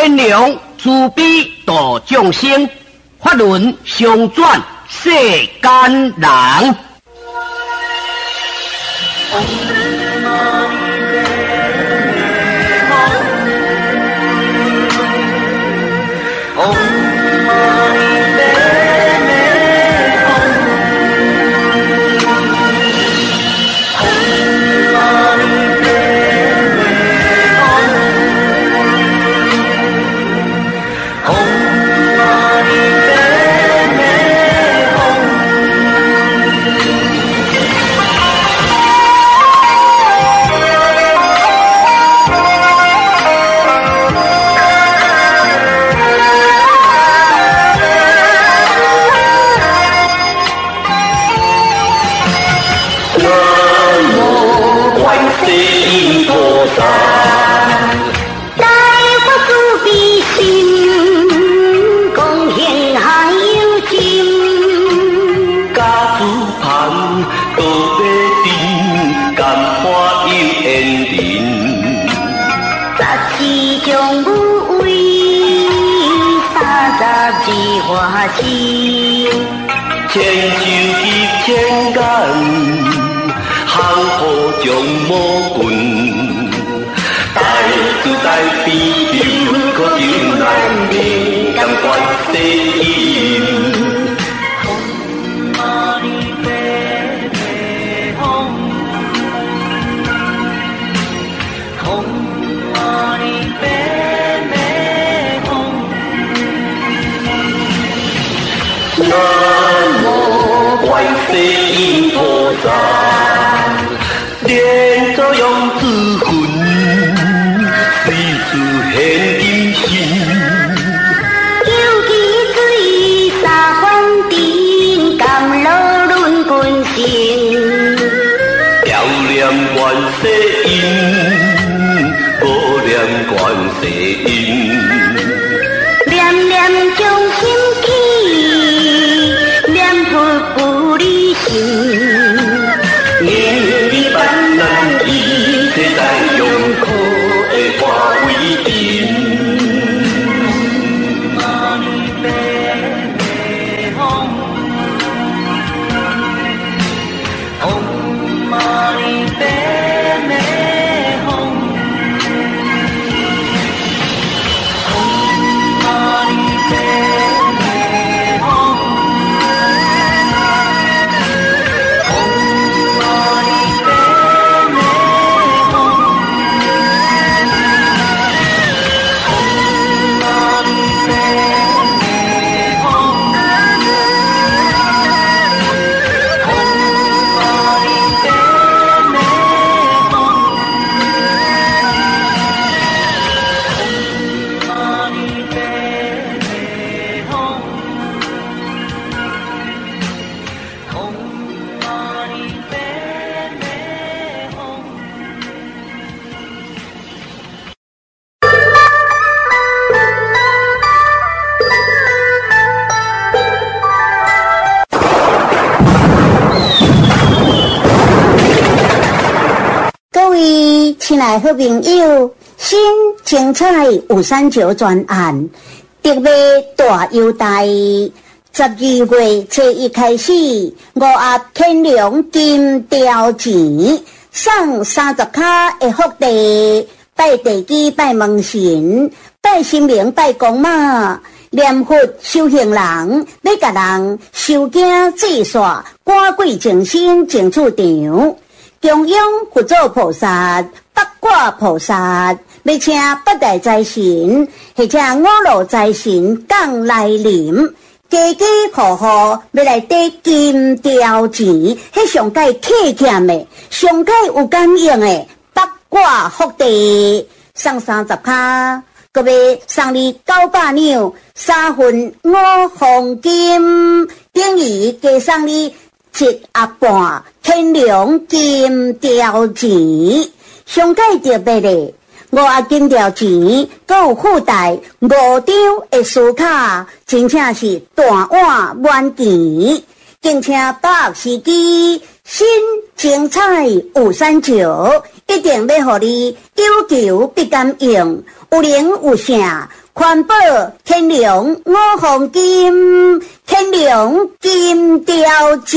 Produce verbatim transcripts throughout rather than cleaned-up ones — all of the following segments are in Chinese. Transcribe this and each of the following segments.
天良慈悲度众生，法轮相转世间人。 千手结千竿，行好将魔棍，大主大悲咒，可救难民，感观世音。世音菩萨，念作用智慧，随处现金身。 有其水三分定，甘露轮滚行。 调念观世音，无念观世音。 念念将心起，念佛不离心。 念你万难易，世代用苦会化为定。 亲爱好朋友，新精彩有三九专案特别大优待，十二月初一开始，五盒天良金条钱送三十卡的福地，拜地基、拜门神、拜神明、拜公妈，念佛修行人要甲人修行制煞，赶鬼净身净处场。中央佛祖菩萨、八卦菩萨，要请八大财神或者五路财神降来临，家家户户要来得金条钱，迄上界客欠的、上界有感应的八卦福地，送三十卡，搁要送你九百两三分五黄金，等于加送你一盒半天良金条钱，上界特别的五盒金条钱，搁有附带五张的书卡，真正是大碗满钱。敬请把握时机，新精彩有三九，一定要互你有求必感应，有灵有圣， 环保天龙五黄金，天龙金雕钱。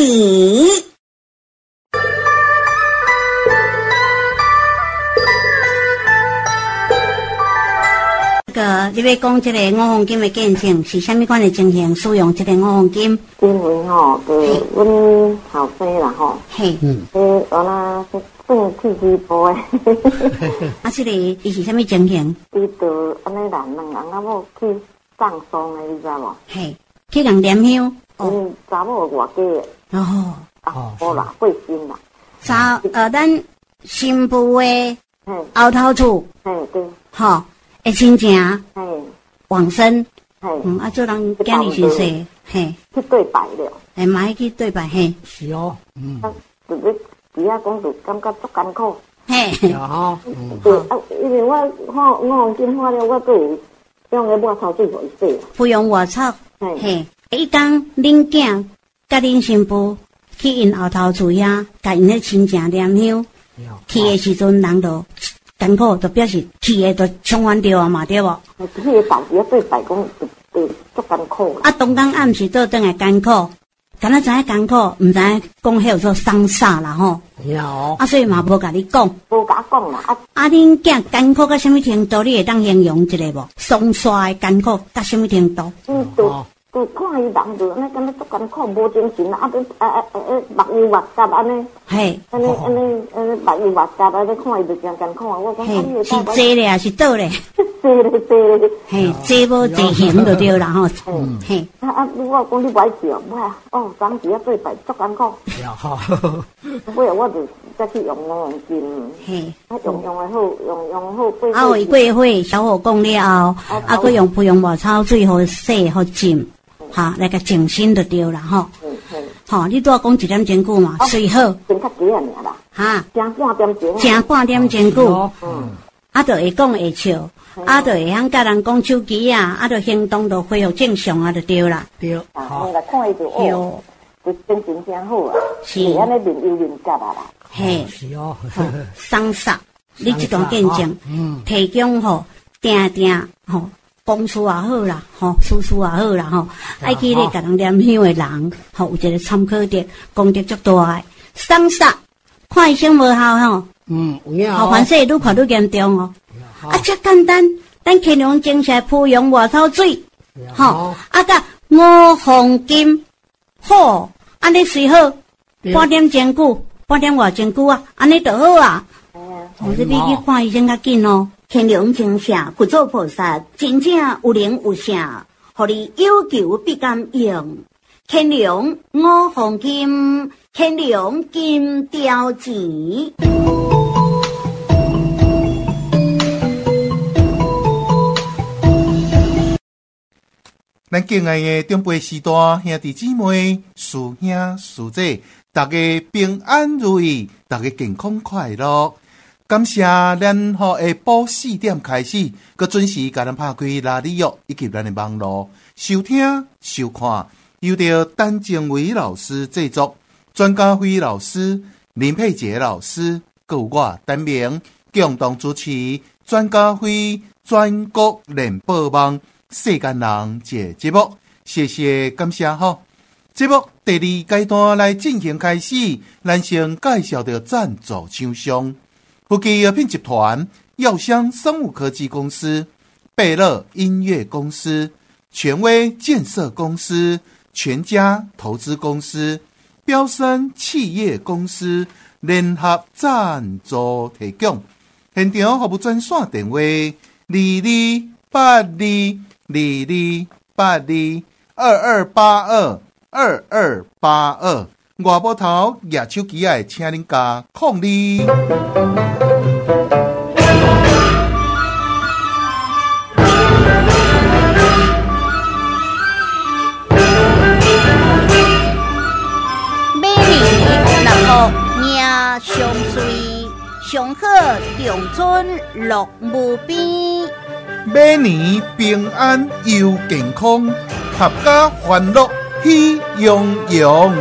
个，你要讲这个五黄金的见证是虾米款的情形？使用这个五黄金？ 因为吼，就阮后生啦吼， 嘿， 嗯，诶，我那算去西部的。 啊，这个伊是虾米情形？ 伊就安尼两两人啊，某去葬丧的，你知无？ 嘿，去人点香。 哦，查某外家的。 哦。 啊，无啦，过身啦。 查呃，咱新妇的后头厝。 嘿，对。 吼。会亲情， 嘿， 往生， 嘿， 嗯，啊，做人今日是说，嘿， 去对白了， 哎，买去对白，嘿， 是哦，嗯， 啊，就要底下讲就感觉足艰苦， 嘿， 有吼，嗯， 对啊，因为我花五黄金花了，我都有用个抹草水互伊洗啊， 不用抹草，嘿，伊讲恁囝甲恁新妇去因后头厝遐，甲因迄亲情念香，去的时阵人就。艰苦就表示去的就冲完掉啊嘛，对无？ 迄个当时对白讲就就足艰苦啦。 啊，当当暗时倒转来艰苦，敢若知影艰苦，毋知影讲迄做丧煞啦吼。 有。 啊，所以嘛无甲你讲。 无甲讲啦。啊， 啊，恁囝艰苦到什么程度？你会当形容一个无？松沙的艰苦到什么程度？ 嗯，就就看伊人就安尼，敢若足艰苦，无精神啊，啊，啊啊啊，目睭目夹安尼。嘿。安尼安尼安尼目睭目夹安尼看伊就真艰苦啊！我讲嘿，是坐咧还是倒咧？ 坐咧坐咧。 嘿，坐无坐行就对啦吼。 嗯。嘿。啊啊！我讲你不爱去哦，我哦，当时啊对白足艰苦。 有吼。 尾我就再去用五黄金。嘿。啊，用用的好，用用好过。 啊，为过火，小火讲了后，啊，佮用培养抹草水互洗互浸。哈，来个静心就对啦吼。嗯嗯。吼，你拄仔讲一点钟久嘛，随好。 真较几啊尔啦。哈。正半点钟。 正半点钟久。嗯。啊，就会讲会笑，啊，就会晓甲人讲手机啊，啊，就行动就恢复正常啊，就对啦。 对。 好。来看伊就哦，就精神真好啊。是。安尼面有面夹啊啦。 嘿。 是哦。 桑煞，你这段见证，嗯，提供吼，定定吼。公司也好啦，吼，叔叔也好啦，吼，爱去咧甲人念香的人，吼，有一个参考点，功德足大诶。丧煞，看医生无效吼，嗯，有影吼，反正愈看愈严重哦。啊，遮简单，咱乾隆精神培养外头水，吼，啊甲五黄金，好，安尼随好，半点钟久，半点外钟久啊，安尼就好啊。我这边去看医生较紧哦。乾隆精舍佛祖菩萨真正有灵有性，互你有求必敢用。乾隆五黄金，乾隆金雕钱。 咱敬爱的长辈时代兄弟姊妹、师兄师姐，大家平安如意，大家健康快乐。感谢咱吼下晡四点开始，佮准时甲咱拍开拉里约以及咱的网络收听收看，由着陈正伟老师制作，专家辉老师、林佩杰老师，佮有我陈明共同主持。专家辉全国联播网世间人这节目，谢谢感谢吼。节目第二阶段来进行开始，咱先介绍着赞助厂商。福基药品集团、药香生物科技公司、贝乐音乐公司、权威建设公司、全家投资公司、标深企业公司联合赞助提供。现场服务专线电话：二二八二二二八二二二八二二二八二。外部头举手机的，请恁加控你。 每年六福迎上水，上好长春乐无边。 每年平安又健康，合家欢乐喜洋洋。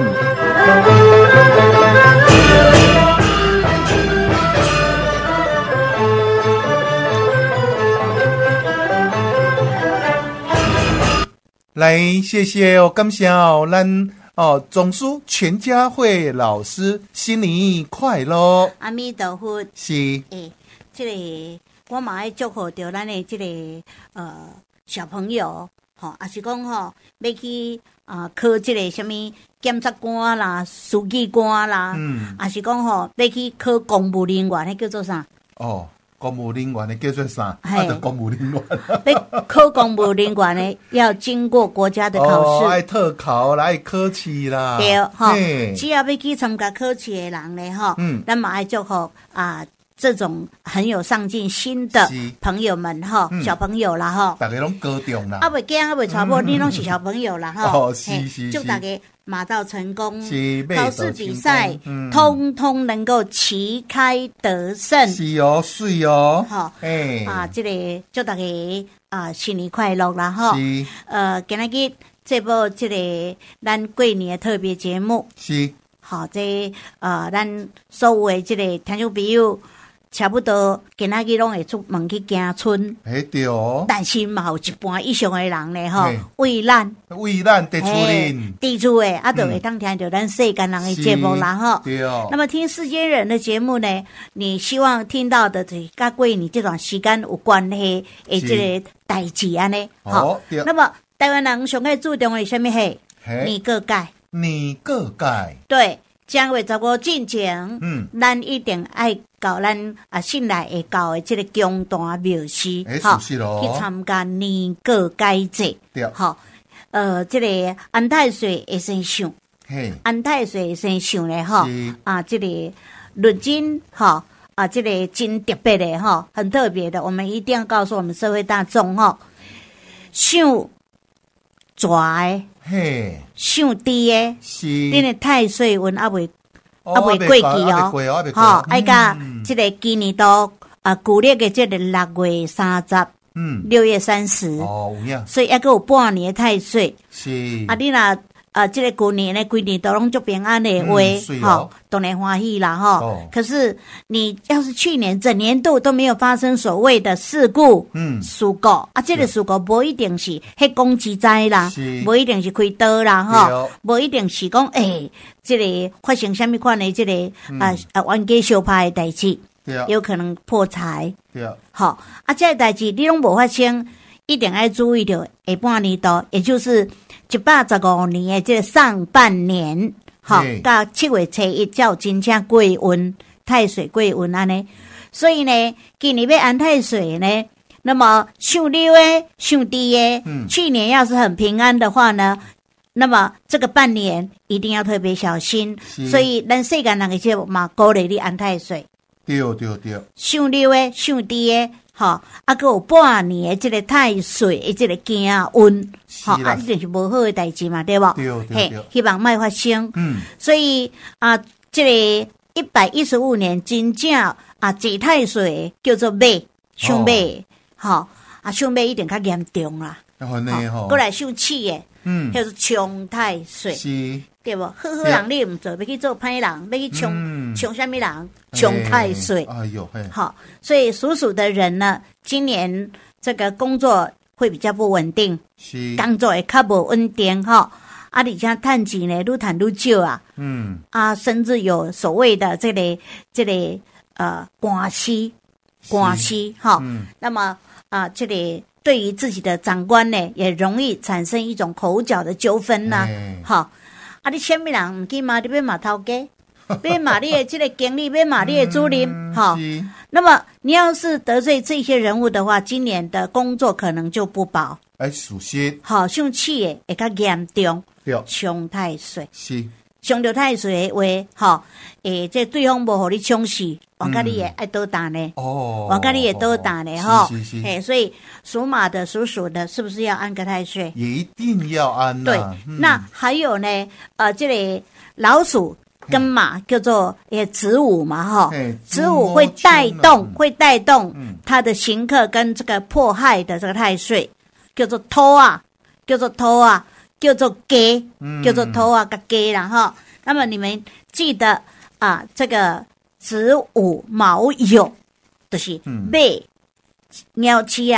来，谢谢哦，感谢哦，咱哦，总书全家会老师新年快乐！ 阿弥陀佛。 是， 诶，这个我嘛爱祝福着咱的这个呃小朋友，吼，也是讲吼，要去啊、呃、考这个什么检察官啦、书记官啦，嗯，也是讲吼，要去考公务人员，迄叫做啥？ 哦。公务人员的叫做啥？啊，就公务人员。 要考公务人员呢，要经过国家的考试， 哦，爱特考啦，爱考试啦。 对，哈，只要要去参加考试的人呢，哈，嗯，咱嘛爱祝福啊，这种很有上进心的朋友们哈，嗯、小朋友啦哈， 大家拢高中啦。 啊，袂惊啊，袂传播，你拢是小朋友啦哈。 哦，是是祝大家马到成功， 是考试比赛，嗯，通通能够旗开得胜。 是哦，水哦， 好，哎啊，这个祝大家啊新年快乐啦哈。是，呃，今仔日这部这个咱过年的特别节目是， 好，这呃咱所有的这个听众朋友。差不多今仔日拢会出门去行村， 嘿对哦。 但是嘛有一半以上的人咧吼，为咱为咱伫厝里， 伫厝诶，啊，就会当听到咱世间人的节目啦吼。 对哦。 那么听世间人的节目呢，你希望听到的就是甲过你这段时间有关系诶，这个代志安尼。 好， 那么台湾人上个注重的什么嘿？年过界。 年过界。 对。正月十五进前，嗯，咱一定爱到咱啊信赖会到的这个宫坛庙寺， 好， 去参加年过节节，对，好，呃，这个安太岁会先上，嘿，安太岁会先上咧，哈，啊，这个论金，哈，啊，这个真特别的，哈，很特别的，我们一定要告诉我们社会大众，哈，上蛇。嘿，上低诶，是，恁的太岁运还未，还未过期哦，吼，爱甲这个今年都啊旧历的这个六月三十，嗯，六月三十，哦，有影，所以还佫有半年的太岁，是，啊，你若啊，这个旧年呢，规年都拢足平安的话，吼，当然欢喜啦，吼。可是你要是去年整年度都没有发生所谓的事故，嗯，事故啊，这个事故无一定是迄攻击灾啦，无一定是开刀啦，吼，无一定是讲诶，这个发生什么款的这个啊啊冤家相拍的代志，有可能破财，对，好啊，这个代志你拢无发生，一定要注意着下半年度，也就是。一百十五年的这个上半年，好，到七月初一叫真正过运，太岁过运安尼。所以呢，今年要安太岁呢，那么上六诶，上低诶，嗯，去年要是很平安的话呢，那么这个半年一定要特别小心。所以咱世间人个节目嘛，鼓励你安太岁。 对对对。 上六诶，上低诶。好，啊，佮有半年的这个太岁的这个惊运，好，啊，一定是无好的代志嘛，对不？ 对对对， 希望莫发生。嗯，所以啊，这个一百一十五年真正啊，坐太岁叫做马，上马，好、哦，啊，上马一定较严重啦。 好呢，吼， 过来上气的，嗯，叫做冲太岁，是，对不？好好人你唔做，要去做歹人，要去冲冲什么人？冲太岁， 哎呦， 好，所以属鼠的人呢，今年这个工作会比较不稳定，是工作会较无稳定哈，啊，而且趁钱呢愈趁愈少啊，嗯，啊，甚至有所谓的这个这个呃官司，官司哈，嗯，那么啊，这里对于自己的长官呢，也容易产生一种口角的纠纷呐，好，啊，你什么人唔去嘛？你要骂头家？要骂你的这个经理，要骂你的主任，好、嗯。那么你要是得罪这些人物的话，今年的工作可能就不保。 哎，属实。 好，上气的会较严重。对。冲太岁。是。冲到太岁的话，好，诶，这对方无互你冲死，往家你也爱倒打呢。哦。往家你也倒打呢，哈。是是是。哎，所以属马的、属鼠的，是不是要安个太岁？ 也一定要安、啊。 对、嗯。那还有呢？呃，这里老鼠。跟马叫做也子午嘛哈，子午会带动会带动它的刑克跟这个迫害的这个太岁，叫做偷啊，叫做偷啊，叫做鸡，叫做偷啊跟鸡啦哈。那么你们记得啊，这个子午卯酉就是马、鸟鸡啊，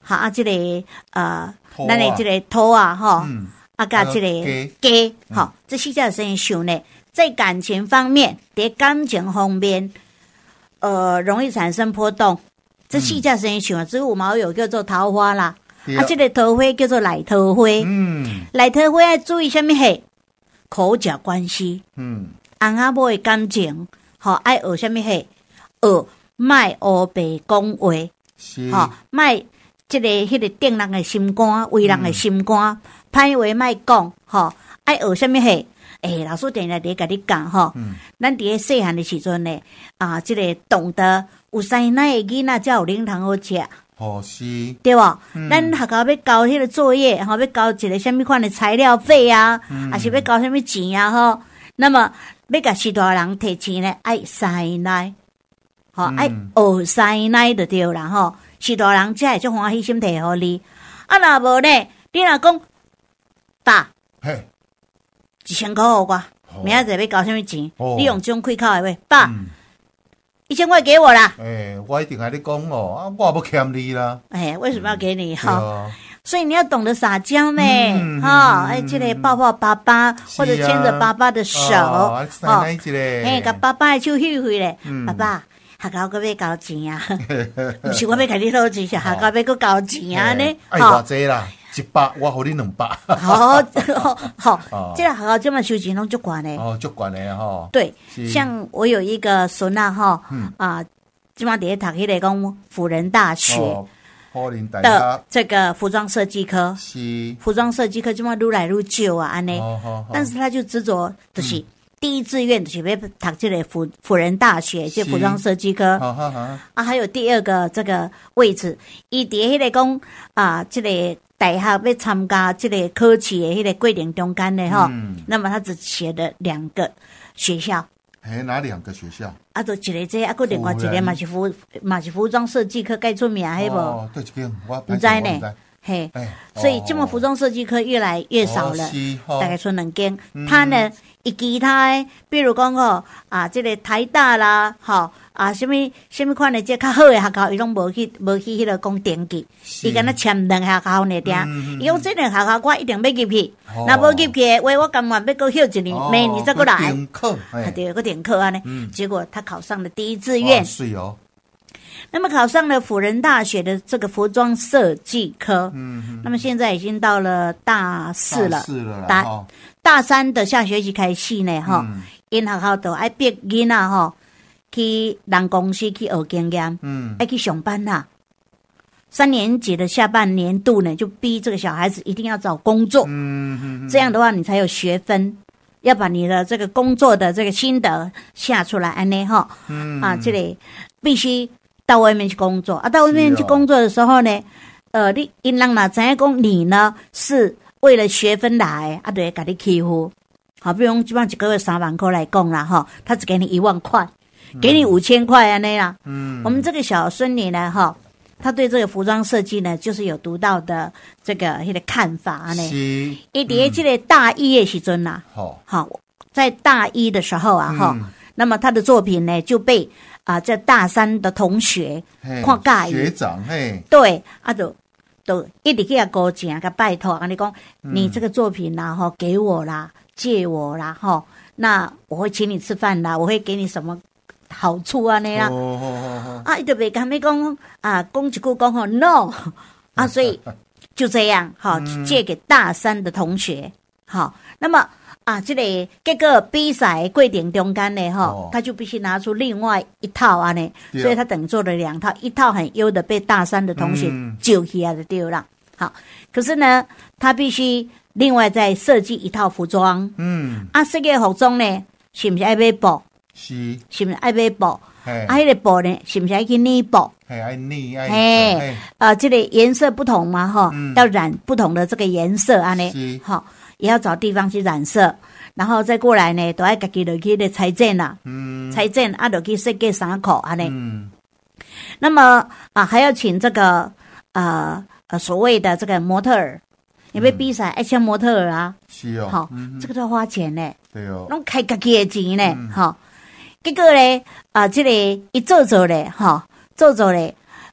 好啊，这个呃，咱的这个土啊，哈，嗯、啊，甲这个鸡，好、嗯，这四只生肖呢，在感情方面，在感情方面，呃，容易产生波动。这四只生肖啊，子午卯酉叫做桃花啦，啊，这个桃花叫做赖桃花，嗯，赖桃花要注意什么嘿？口角关系，嗯，翁仔某的感情，好、哦，爱学什么嘿？学卖黑白讲话，好，卖。这个迄、那个定人的心肝，为人的心肝，歹话卖讲，吼，爱学什么嘿？诶、欸，老师定来伫甲你讲吼，嗯、咱伫咧细汉的时阵呢，啊，这个懂得有生奶的囡仔才有零糖好食， 哦是， 对吧？嗯、咱学校要交迄个作业，吼，要交一个什么款的材料费啊，嗯、还是要交什么钱啊？吼，那麼要甲许大人摕錢呢，愛生奶，吼、嗯，愛學生奶就對啦，吼。許大人才會足歡喜心摕互你，啊，若無呢，你若講爸，嘿，一千塊互我，明仔載要交什麼錢？哦、你用這種開口的話，爸，嗯、一千塊給我啦。誒、 欸，我一定跟你講哦，啊，我不欠你啦。誒、 欸，為什麼要給你？哈、嗯哦，所以你要懂得撒嬌呢，哈、嗯，哎、嗯，這個抱抱爸爸，或者牽着爸爸的手，哦，哎，甲爸爸的手牽回來，嗯、爸爸。學校閣要交錢啊！毋是我要甲你攞錢，是學校要閣交錢啊！呢， 愛偌濟啦，一百我互你兩百。 好，好，好，這個學校這麼收錢攏足懸的。 哦，足懸的吼。 對，像我有一個孫啊，哈，啊，這麼在讀迄個講輔仁大學的這個服裝設計科，是服裝設計科這麼愈來愈少啊，安尼。但是他就執着，就是。第一志願就是要讀這個輔輔仁大學，即服裝設計科。好好好。啊，還有第二個這個位置，伊佇迄個講啊，這個大學要參加這個考試的迄個過程中間的哈，嗯、那麼他只寫了兩個學校。 誒，哪兩個學校？ 啊，就一個這個，啊，佫另外一個嘛是服嘛是服裝設計科蓋出名，係無？ 哦，對，這個我唔知呢。嘿，欸、所以這麼服裝設計科越來越少了，哦、大概說兩間。嗯、他呢，以其他，比如講吼啊，這個台大啦，吼啊，什麼什麼款的這較好的學校，伊攏無去無去迄個講登記，伊敢若簽兩個學校呢點？伊講這兩個學校我一定要入去，若無入去的話，我甘願要擱休一年， 哦、 明年再擱來。 頂課， 啊對，擱頂課安尼。嗯、結果他考上了第一志願。 是哦。 那麼考上了輔仁大學的這個服裝設計科，嗯嗯，那麼現在已經到了大四了，大四了啦，大、哦、大三的下學期開始呢，哈、嗯，因學校都愛逼囡仔哈去人公司去學經驗，嗯，愛去上班啦。三年級的下半年度呢，就逼這個小孩子一定要找工作，嗯嗯，嗯這樣的話你才有學分，要把你的這個工作的這個心得下出來，安內哈，嗯啊，這裡必須。到外面去工作啊！到外面去工作的時候呢，哦、呃，你因人哪知影講你呢是為了學分來啊，就會給你欺負。好，比如基本上一個月三萬塊來講啦，哈，他只給你一萬塊，給你五千塊啊那啦。嗯，我們這個小孫女呢，哈，他對這個服裝設計呢，就是有獨到的這個一個看法啊呢。是。伊喺這個大一的時陣吶，好，好，在大一的時候啊，哈、嗯，那麼他的作品呢就被。啊，這大三的同學看介意， 學長嘿， 對，啊就就一直去甲高請甲拜託，啊你講，你這個作品啦，吼，給我啦，借我啦，吼，那我會請你吃飯啦，我會給你什麼好處啊那樣，哦哦哦、啊，伊就袂甲你講啊，講一句講吼 no， 啊，所以就這樣，好，借給大三的同學，好，那麼。啊，這個結果比賽過程中間呢，哈、哦，他就必須拿出另外一套啊呢，對所以他等於做了兩套，一套很優的被大三的同學救起來的對啦。嗯、好，可是呢，他必須另外再設計一套服裝。嗯，啊，這個服裝呢，是不是愛買布？是，是不是愛買布？啊，那個布呢，是不是愛去捏布？ 係愛捏，愛。 嘿，啊，這個顏色不同嘛，哈、嗯，要染不同的這個顏色啊呢，是好。也要找地方去染色，然後再過來呢，都要自己落去的裁剪啦，嗯，裁剪啊，落去設計衫褲啊呢。嗯，那麼啊，還要請這個呃呃所謂的這個模特兒，因為比賽愛請模特兒啊，是哦，好，嗯、這個都要花錢呢，對哦，攏開自己的錢呢，哈、嗯。結果呢，啊，這個一做做嘞，哈，做做嘞。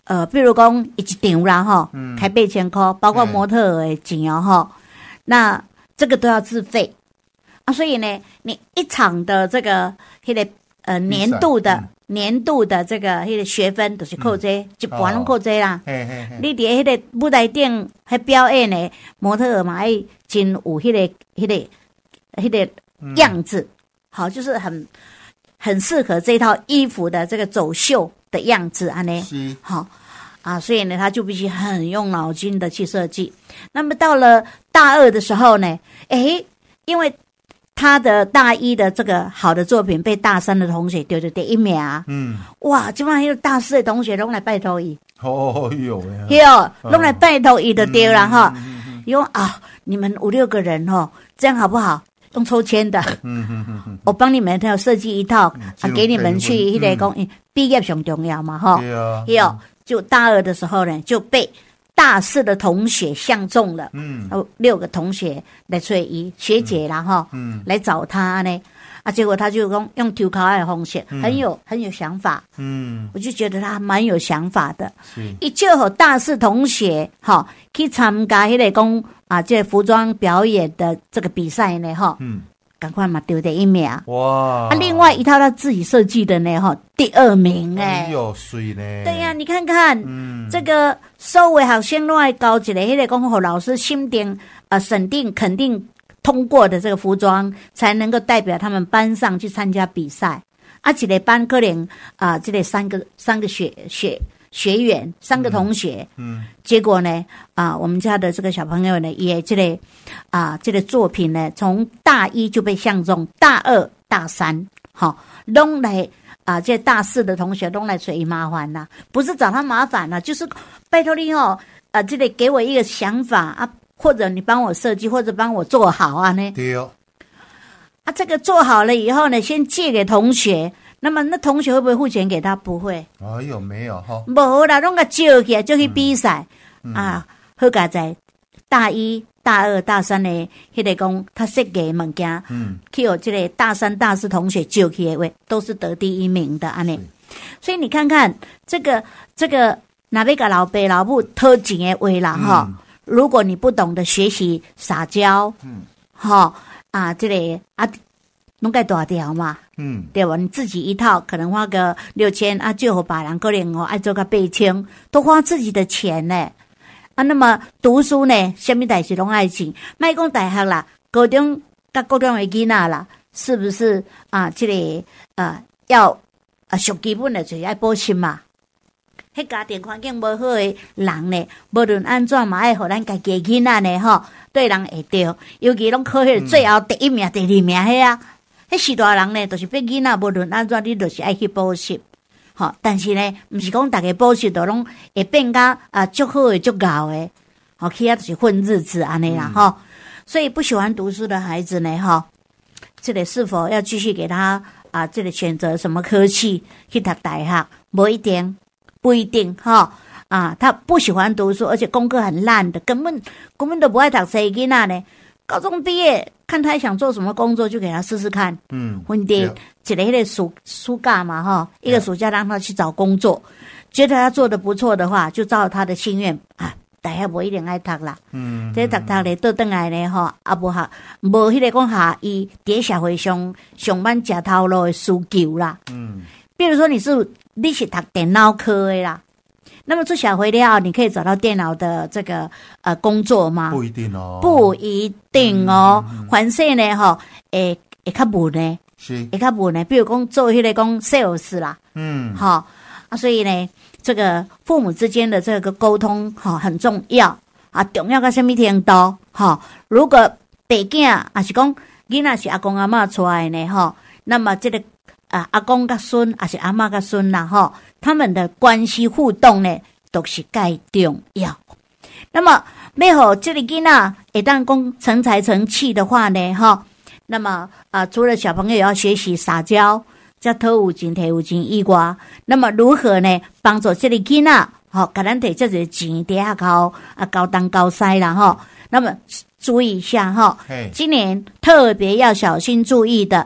呃，比如讲一场啦哈，嗯、开八千块，包括模特儿的钱哦哈，那这个都要自费啊。所以呢，你一场的这个那个呃年度的、嗯、年度的这个那个学分都是扣这、嗯、一半拢扣这啦。嘿嘿嘿你伫那个舞台顶还表演呢，模特儿嘛爱真有那个那个那个样子，嗯、好，就是很很适合这套衣服的这个走秀的样子啊呢，好啊，所以呢，他就必须很用脑筋的去设计。那么到了大二的时候呢，诶，因为他的大一的这个好的作品被大三的同学丢到第一名啊，嗯，哇，基本上有大四的同学拢来拜托伊，哦哟，哟，拢来拜托伊就丢了哈，因为啊，你们五六个人哈，这样好不好？用抽签的，嗯嗯嗯，我帮你们要设计一套、嗯、啊，给你们去迄个讲，毕业上重要嘛，哈，对啊，有就大二的时候呢，就被大四的同学相中了，嗯，六个同学来催伊学姐啦，哈，嗯，来找他呢，啊，结果他就讲用抽考的方式，嗯、很有很有想法，嗯，我就觉得他蛮有想法的，一就和大四同学哈去参加迄个讲。啊，这服装表演的这个比赛呢，哈，嗯，赶快嘛丢第一名哇！啊，另外一套他自己设计的呢，哈，第二名哎，有水呢。对呀、啊，你看看，嗯，这个所有学生拢爱交一个，迄个讲互老师审定、呃审定、肯定通过的这个服装，才能够代表他们班上去参加比赛。啊，一个班可能啊，这个三个三个学学。学员三个同学，嗯，嗯结果呢，啊，我们家的这个小朋友呢，也这个啊，这个作品呢，从大一就被相中，大二、大三，好，拢来啊，这大四的同学拢来找伊麻烦啦，不是找他麻烦啦，就是拜托你哦，啊，这个给我一个想法啊，或者你帮我设计，或者帮我做好啊呢，对哦，啊，这个做好了以后呢，先借给同学。那么那同学会不会付钱给他？不会。哎呦，没有哈。没啦，拢个招起来就去比赛、嗯、啊。好佳在大一、大二、大三的迄个讲他设计物件，嗯，去有这个大三、大四同学招起来，都是得第一名的安尼。所以你看看这个这个，哪要甲老爸老母讨钱的话啦哈、嗯？如果你不懂得学习撒娇，嗯，哈啊，这个啊。拢该大条嘛，嗯，对吧？你自己一套可能花个六千啊，就和别人可能哦爱做个八千，都花自己的钱呢。啊，那么读书呢，什么代志拢爱钱，莫讲大学啦，高中甲高中的囡仔啦，是不是啊？这个啊要啊上基本的就是爱补习嘛。迄家庭环境无好的人呢，无论安怎嘛爱互咱家己囡仔呢吼，对人会着，尤其拢考迄最后第一名、嗯、第二名迄啊。迄许多人呢，都、就是逼囡仔，无论安怎，你都是爱去补习，吼。但是呢，毋是讲大家补习都拢会变甲啊足好诶、足高诶，吼，去啊就是混日子安尼啦，吼、嗯。所以不喜欢读书的孩子呢，吼，这里是否要继续给他啊？这里选择什么科系去读大学？不一定，不一定，哈啊，他不喜欢读书，而且功课很烂的，根本根本都不爱读书囡仔呢。高中毕业，看他想做什么工作，就给他试试看。嗯，问题一个迄个暑暑假嘛，哈，一个暑假让他去找工作，觉得他做得不错的话，就照他的心愿啊，大学无一定爱读啦。嗯，这读读咧，倒转来咧，吼，啊无下无迄个讲下伊伫社会上上班食头路的需求啦。嗯，比如说你是你是读电脑科的啦。那么出社会了，你可以找到电脑的这个呃工作吗？不一定哦，不一定哦。凡是呢，哈，会会较稳呢，是会较稳呢。比如讲做迄个讲 sales 啦，嗯，好啊，所以呢，这个父母之间的这个沟通哈很重要啊，重要到什么程度？哈，如果爸囝啊是讲囡仔是阿公阿嬷出来呢，哈，那么这个啊阿公甲孙还是阿嬷甲孙啦，哈。他们的关系互动呢，都是介重要。那么，要好这个囡仔一旦讲成才成器的话呢，哈，那么啊，除了小朋友要学习撒娇，再讨有钱、摕有钱以外，那么如何呢，帮助这个囡仔，好，给咱摕这个钱伫下口啊，高东高西啦，哈。那么注意一下哈，今年特别要小心注意的。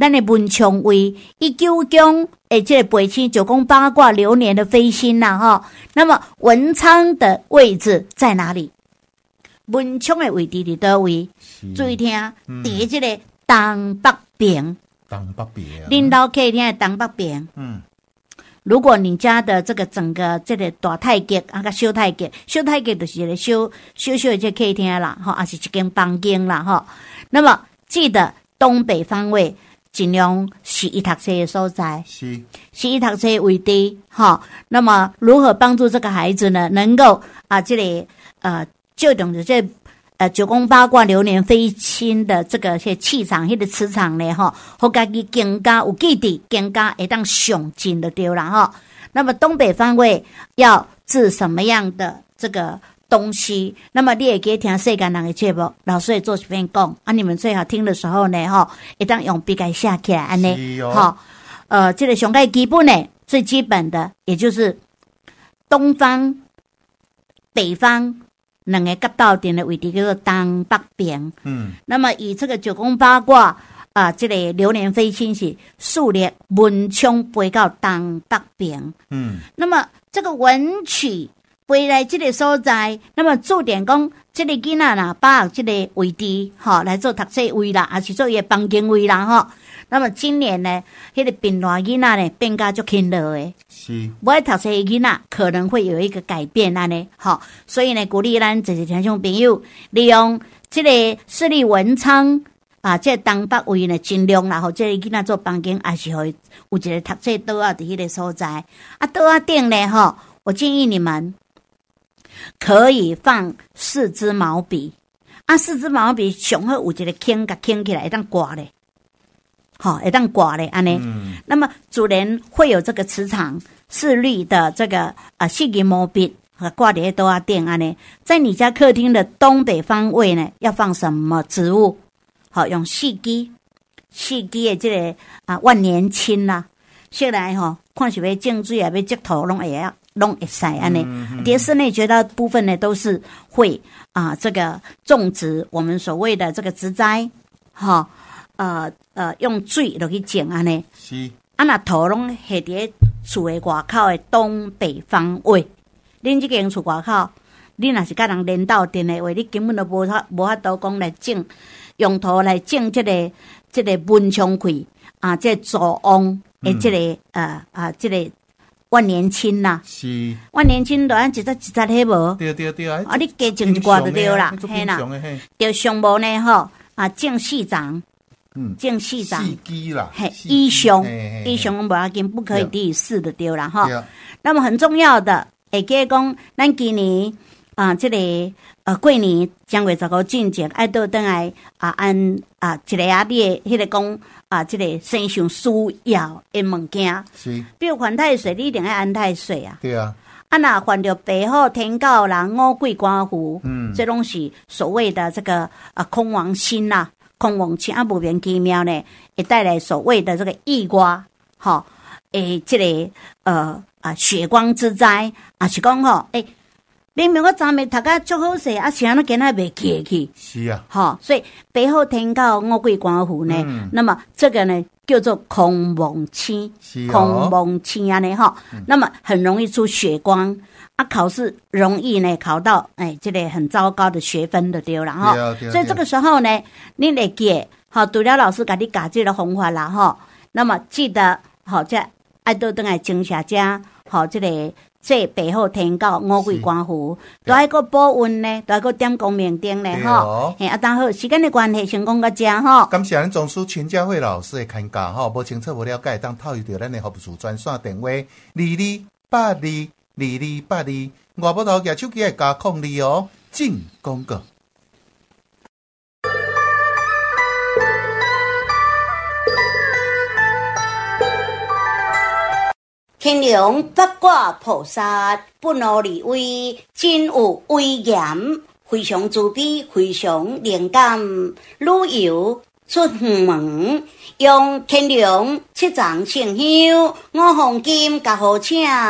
咱的文昌位，以九宫诶，这个北青九宫八卦流年的飞星呐，哈。那么文昌的位置在哪里？文昌的位置伫倒位？注意听，伫、嗯、这个东北边。 东北边。 恁老客厅的东北边。嗯。如果你家的这个整个这个大太极啊，个小太极，小太极就是一个小小小的这客厅啦，哈，还是一间房间啦，哈。那么记得东北方位，尽量是伊读书的所在， 是是伊读书的位置，哈。那么如何帮助这个孩子呢？能够啊，这里呃，就等着这。呃，九宫八卦流年飞星的这个些气场，迄、那个磁场呢，哈，好家己更加有记忆，更加会当上进的对啦，哈。那么东北方位要治什么样的这个东西？那么你也可以听世间人的节目，老师也做一遍讲啊。你们最好听的时候呢，哈，会当用笔给写起来，安尼，哈、哦。呃，这个上盖基本呢，最基本的也就是东方、北方。两个角斗点的位置叫做东北边，嗯，那么以这个九宫八卦啊，这个流年飞星是数列文昌飞到东北边，嗯，那么这个文曲飞来这个所在，那么重点讲这个囡仔啦，把这个位置哈来做读书位啦，还是做伊个房间位啦哈。那么今年呢，迄、那个变大囡仔呢变加足勤劳诶， 是， 不爱读书的囡仔可能会有一个改变安尼，好，所以呢，鼓励咱这些听众朋友利用这个市立文昌啊，这个东北位呢，尽量啦，吼，这个囡仔做房间，还是会有一个读书桌啊，伫迄个所在啊，桌啊顶呢，吼，我建议你们可以放四支毛笔啊，四支毛笔上好有一个钿，甲钿起来会当挂咧。好，会当挂咧，安尼。嗯。那么主人会有这个磁场四绿的这个啊细枝毛笔和挂在桌啊顶安尼。在你家客厅的东北方位呢，要放什么植物？好，用细枝，细枝的这个啊万年青啦，下来吼，看是要种水啊，要积土拢会啊，拢会使安尼。在室内绝大部分呢都是会啊这个种植我们所谓的这个植栽，哈。呃呃，用水落去种安尼， 是啊，那土拢下伫厝的外口的东北方位。恁这间厝外口，你若是甲人连斗阵的话，你根本都无法无法度讲来种，用土来种这个这个文昌葵啊，这个左翁的这个、嗯、呃啊这个万年青啦， 是万年青，就按一只一只迄无， 对对对啊，你加种一寡就对啦，嘿啦，就上无呢吼啊，种四丛。嗯，种四丛， 四枝啦， 嘿，以上以上无要紧，不可以低于四的对啦哈。那么很重要的，会记讲，咱今年啊，这个呃过年正月十五进前，爱倒转来啊，按啊一个啊，你的迄个讲啊，这个身上需要的物件， 是， 比如犯太岁，你一定要安太岁啊。 对啊。 啊，那犯着白虎、天狗啦、五鬼、官符，嗯，这拢是所谓的这个啊空亡星啦。空亡星啊，无免奇妙呢，会带来所谓的这个意外，吼，诶，这个呃啊血光之灾，啊是讲吼，诶，明明我昨暝读甲足好势，啊是安怎今仔袂记去？ 是啊， 吼，所以白虎、天狗、五鬼、官符呢，嗯、那么这个呢叫做空亡星， 哦、 空亡星安尼吼，嗯、那么很容易出血光。啊，考试容易呢，考到哎，这个很糟糕的学分的对了哈。所以这个时候呢，你会记好，除了老师给你教这个方法啦哈。那么记得好，这爱倒转来种下家好，这个这背后天狗五鬼官符，都还个保温呢，都还个点光明灯呢哈。嘿，啊，当好时间的关系，先讲到这哈。 感谢咱总师陈家慧老师的看教哈，无清楚无了解，当透入到咱的服务专线电话二二八二。二二八二，外部头举手机来加控二哦，进广告。 天龙八卦菩萨不劳而为，真有威严，非常慈悲，非常灵感。旅游出远门，用天龙七丈圣香，五黄金甲好请。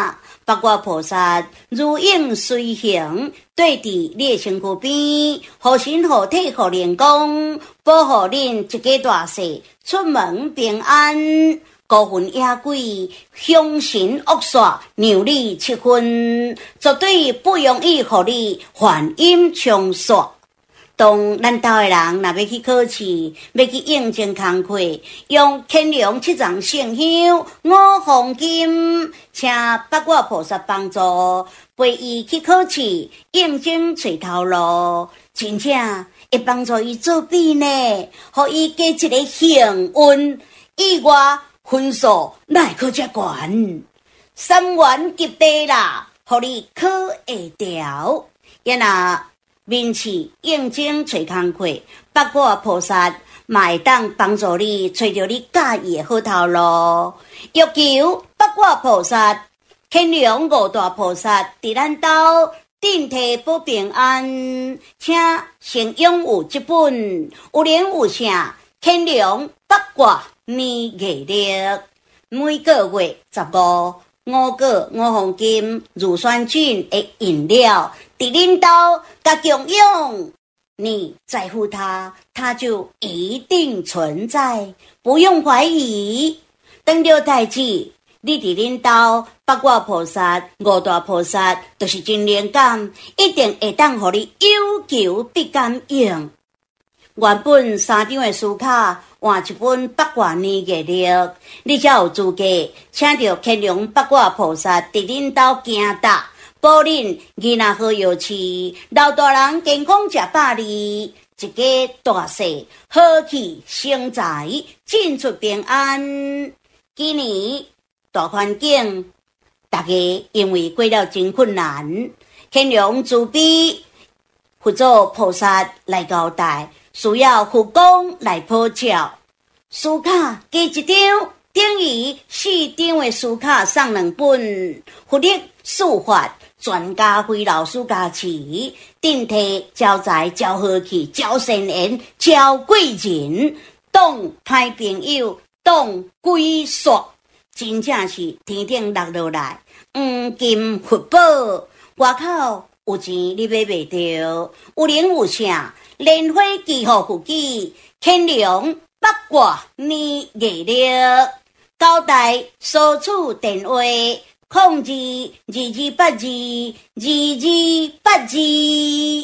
八卦菩萨如影随形，对伫你的身躯边，护身护体护灵光，保护恁一家大细出门平安。孤魂野鬼、凶神恶煞，让你七分，绝对不容易互你幻音冲煞。当咱兜的人若要去考试，要去应征工课，用乾隆七丈圣香、五黄金，请八卦菩萨帮助，陪伊去考试，应征找头路，真正会帮助伊作弊呢，互伊加一个幸运。以外，分数哪会考遮悬？三元及第啦，互你考会调。也若面试应征找工课，八卦菩萨嘛会当帮助你找到你喜意的好头路。欲求八卦菩萨、乾隆五大菩萨伫咱兜顶替保平安，请先拥有这本有灵有声乾隆八卦年月历，每个月十五五个五黄金乳酸菌的饮料，伫恁兜甲共用。你在乎它，它就一定存在，不用怀疑。等到代志，你伫恁兜八卦菩萨、五大菩萨，就是真灵感，一定会当互你有求必感应。原本三张的书卡换一本八卦年月历，你才有资格请到乾隆八卦菩萨伫恁兜行达，保恁囡仔好有气，老大人健康食百里，一家大细好气生财，进出平安。今年大环境，大家因为过了真困难，乾隆慈悲佛祖菩萨来交代。需要护工来普照，书卡加一张，等于四张的书卡送两本。佛力术法专家会老师加持，顶替招财、招好气、招善缘、招贵人，当歹朋友，当鬼煞，真正是天顶落落来，黄金福宝，外口有钱你买袂着，有灵有声。莲花记号福记，乾隆八卦年月历，交代所处电话，控制二二八二二二八二。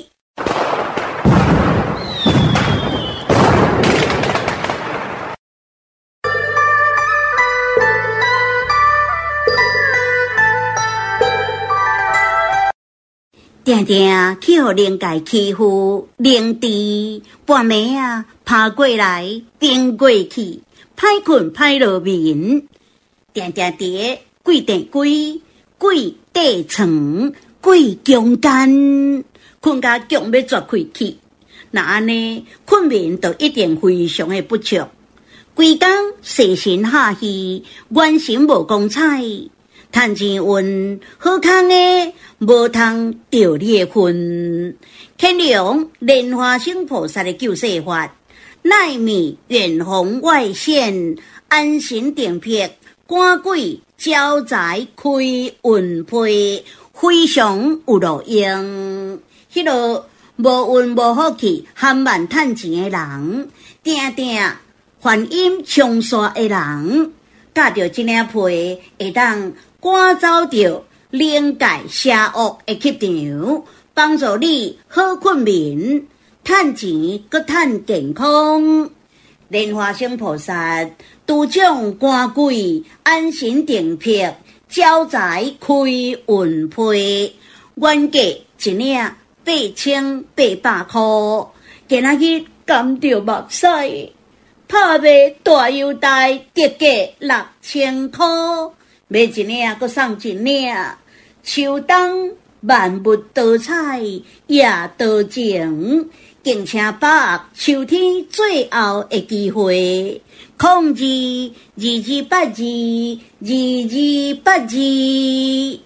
定定去互灵界欺负，灵智半暝啊爬过来，变过去，歹困歹落眠。定定伫鬼地鬼，鬼地床，鬼强奸，困甲强要绝开去。那安尼困眠就一定非常的不足，规工细神下戏，元神无光彩。趁钱运，好康的无通着你的份。乾隆莲花生菩萨的救世法，乃灭远红外线，安神定魄，赶鬼招财开运配，非常有路用。迄落无运无好气，含慢趁钱的人，定定反阴冲煞的人，夹着这领被会当赶走着灵界邪恶的气场，帮助你好困眠，趁钱佮趁健康。莲花生菩萨拄奖赶鬼，安神定魄，招财开运配，原价一领八千八百块，今仔日甘着目屎，拍卖大优待，特价六千块。买一领，佮送一领，秋冬万物多彩，夜多情，敬请把握秋天最后的机会，控制二二八二二二八二。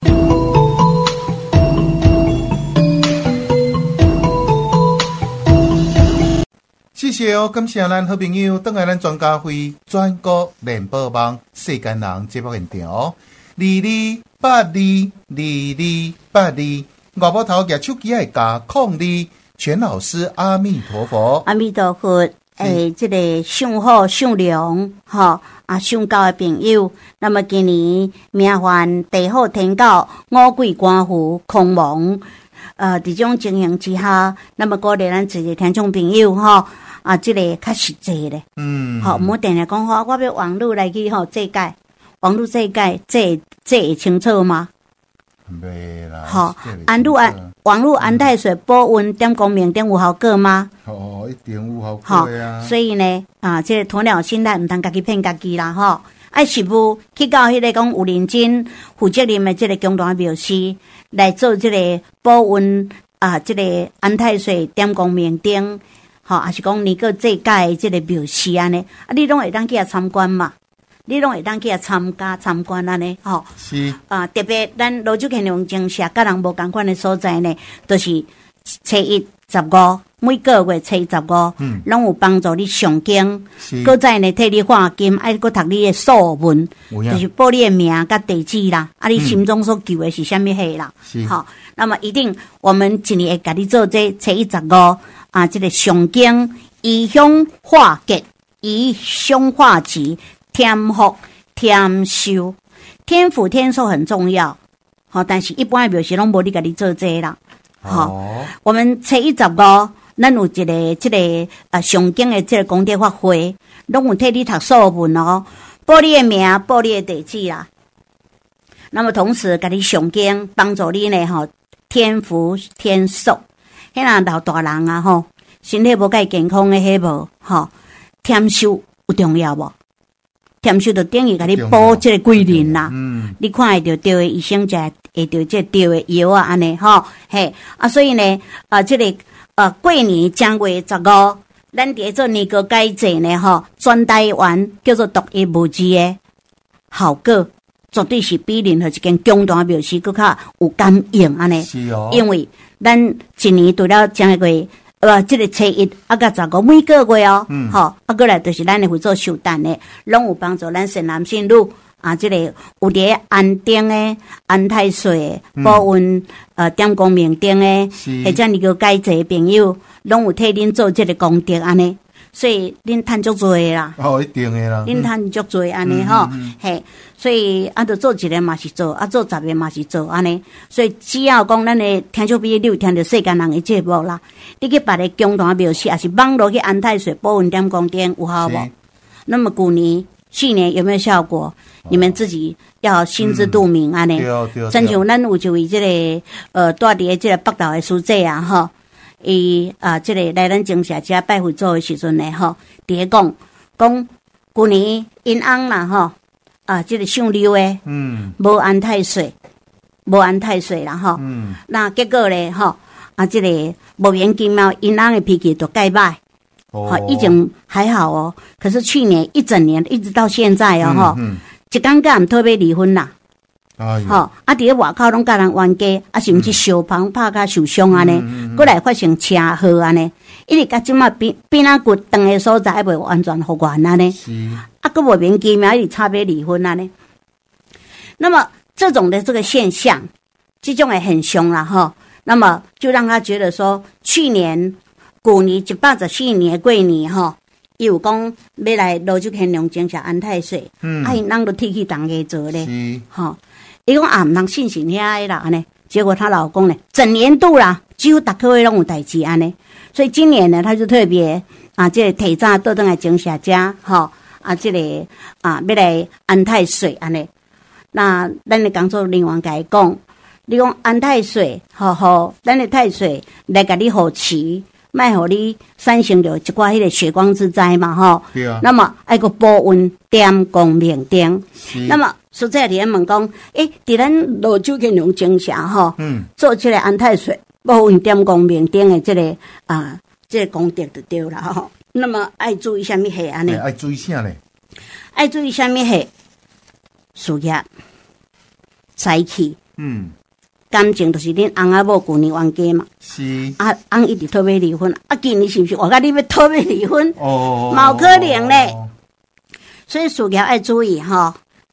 谢谢哦，感谢咱好朋友登来咱专家会全国联播网世间人节目现场哦，二二八二二二八二，外婆头举手机爱加抗二，全老师阿弥陀佛， 阿弥陀佛。诶，这个上好上良，吼啊，上高的朋友，那么今年命犯地好天高，五鬼官府空亡，呃，这种情形之下，那么鼓励咱自己听众朋友，吼啊，这个较实际咧，嗯，好，唔好定定讲话，我要网络来去吼这界，网络这界，这这会清楚吗？ 袂啦， 好，安路安网络安泰水保温点光明点有效果吗？ 哦，一定有效果啊！ 所以呢，啊，这个鸵鸟心态唔通家己骗家己啦，吼！爱是不去到迄个讲有认真负责任的这个公团庙师来做这个保温啊，这个安泰水点光明灯，吼，还是讲你个这届这个庙师安尼，啊，你拢会当去遐参观嘛？你拢会当去遐参加参观安尼，吼， 是啊，特别咱罗州县龙精社，甲人无共款的所在呢，都、就是初一十五，每个月初十五，嗯，拢有帮助你上经，搁再呢替你换金，爱搁读你的素文，就是报你的名甲地址啦，啊，你心中所求的是啥物货啦，是好，那么一定我们一年会甲你做这初一十五啊，这个上经移香化吉，移香化吉。添福添寿，天福天寿很重要，好，但是一般的庙是拢无你家己做这啦，好、哦，我们初一十五，咱有一个这个啊上经的这个功德法会，拢有替你读素文哦，报你的名，报你的地址啦。那么同时，甲你上经帮助你呢，吼，天福天寿，迄人老大人啊，吼，身体无介健康的迄无，吼，添寿有重要无？添寿就等于甲你补这个贵人啦，嗯，你看会到对的医生食会到这对的药啊，安尼吼，嘿啊，所以呢，啊，这个呃过年正月十五，咱伫做年糕改制呢，吼，全台湾叫做独一无二的效果，绝对是比任何一间公单庙是更较有感应安尼，是哦，因为咱一年除了正月。呃，这个初一啊，甲十五每个月哦，嗯，吼，啊，过来就是咱的会做寿诞的，拢有帮助咱善男信女啊，这个有伫安定的、安泰岁的、保温、嗯、呃点光明灯的，或者你个改制朋友，拢有替恁做这个功德安尼，所以恁趁足多的啦， 哦，一定的啦， 恁趁足多安尼吼，嘿。所以啊，就做一个嘛是做，啊做十个嘛是做安尼。所以只要讲咱的听众朋友，你有听到世间人的节目啦，你去别个公团庙是，还是网络去安泰水保温点光灯有效无？那么旧年、去年有没有效果？哦、你们自己要心知肚明安尼。嗯、真像咱有一位这个呃，住伫这个北投的师姐啊，吼，伊啊，这个来咱精社遮拜佛祖的时阵呢，吼，伫咧讲讲旧年因翁啦，吼。啊，这个姓刘的，嗯，无安太岁，无安太岁啦，吼，嗯，那结果咧，吼，啊，这个无缘金猫，因翁的脾气都改歹，哦，已经还好哦，可是去年一整年一直到现在哦，吼、嗯，嗯、一刚刚特别离婚啦，哎，吼，啊，伫咧外口拢甲人冤家，啊，甚至相旁拍甲受伤安尼，过、嗯嗯、来发生车祸安尼。因为甲即马边边仔骨长的所在还未完全复原安尼，啊，佫无明记名，伊差别离婚安尼。那么这种的这个现象，这种也很凶啦吼。那么就让他觉得说，去年旧年一百十四年的过年吼，伊有讲要来罗州县龙井社安泰岁，嗯，啊，因人都提去当家做咧，吼，伊讲啊，毋通信信遐个啦安尼。结果她老公呢，整年度啦，几乎逐个月拢有代志安尼。所以今年呢，他就特别啊，这个提早倒转来精社家，吼啊，这个啊要来安泰岁安尼。那咱的工作人员甲伊讲，你讲安泰岁，吼吼，咱的泰岁来甲你护持，卖互你产生着一寡迄个血光之灾嘛，吼。对啊。那么爱个保温点光明灯。那么实在伫咧问讲，诶，伫咱罗州县龙精社吼，嗯，做这个安泰岁。保温点光明灯的这个啊，这个功德就对了吼。那么爱注意什么事安尼？ 爱注意啥咧？ 爱注意什么事？事业、财气，嗯，感情就是恁翁仔某旧年冤家嘛。是。啊，翁一直讨要离婚，啊，今年是不是我甲你要讨要离婚？哦，冇可能咧。所以事业爱注意吼，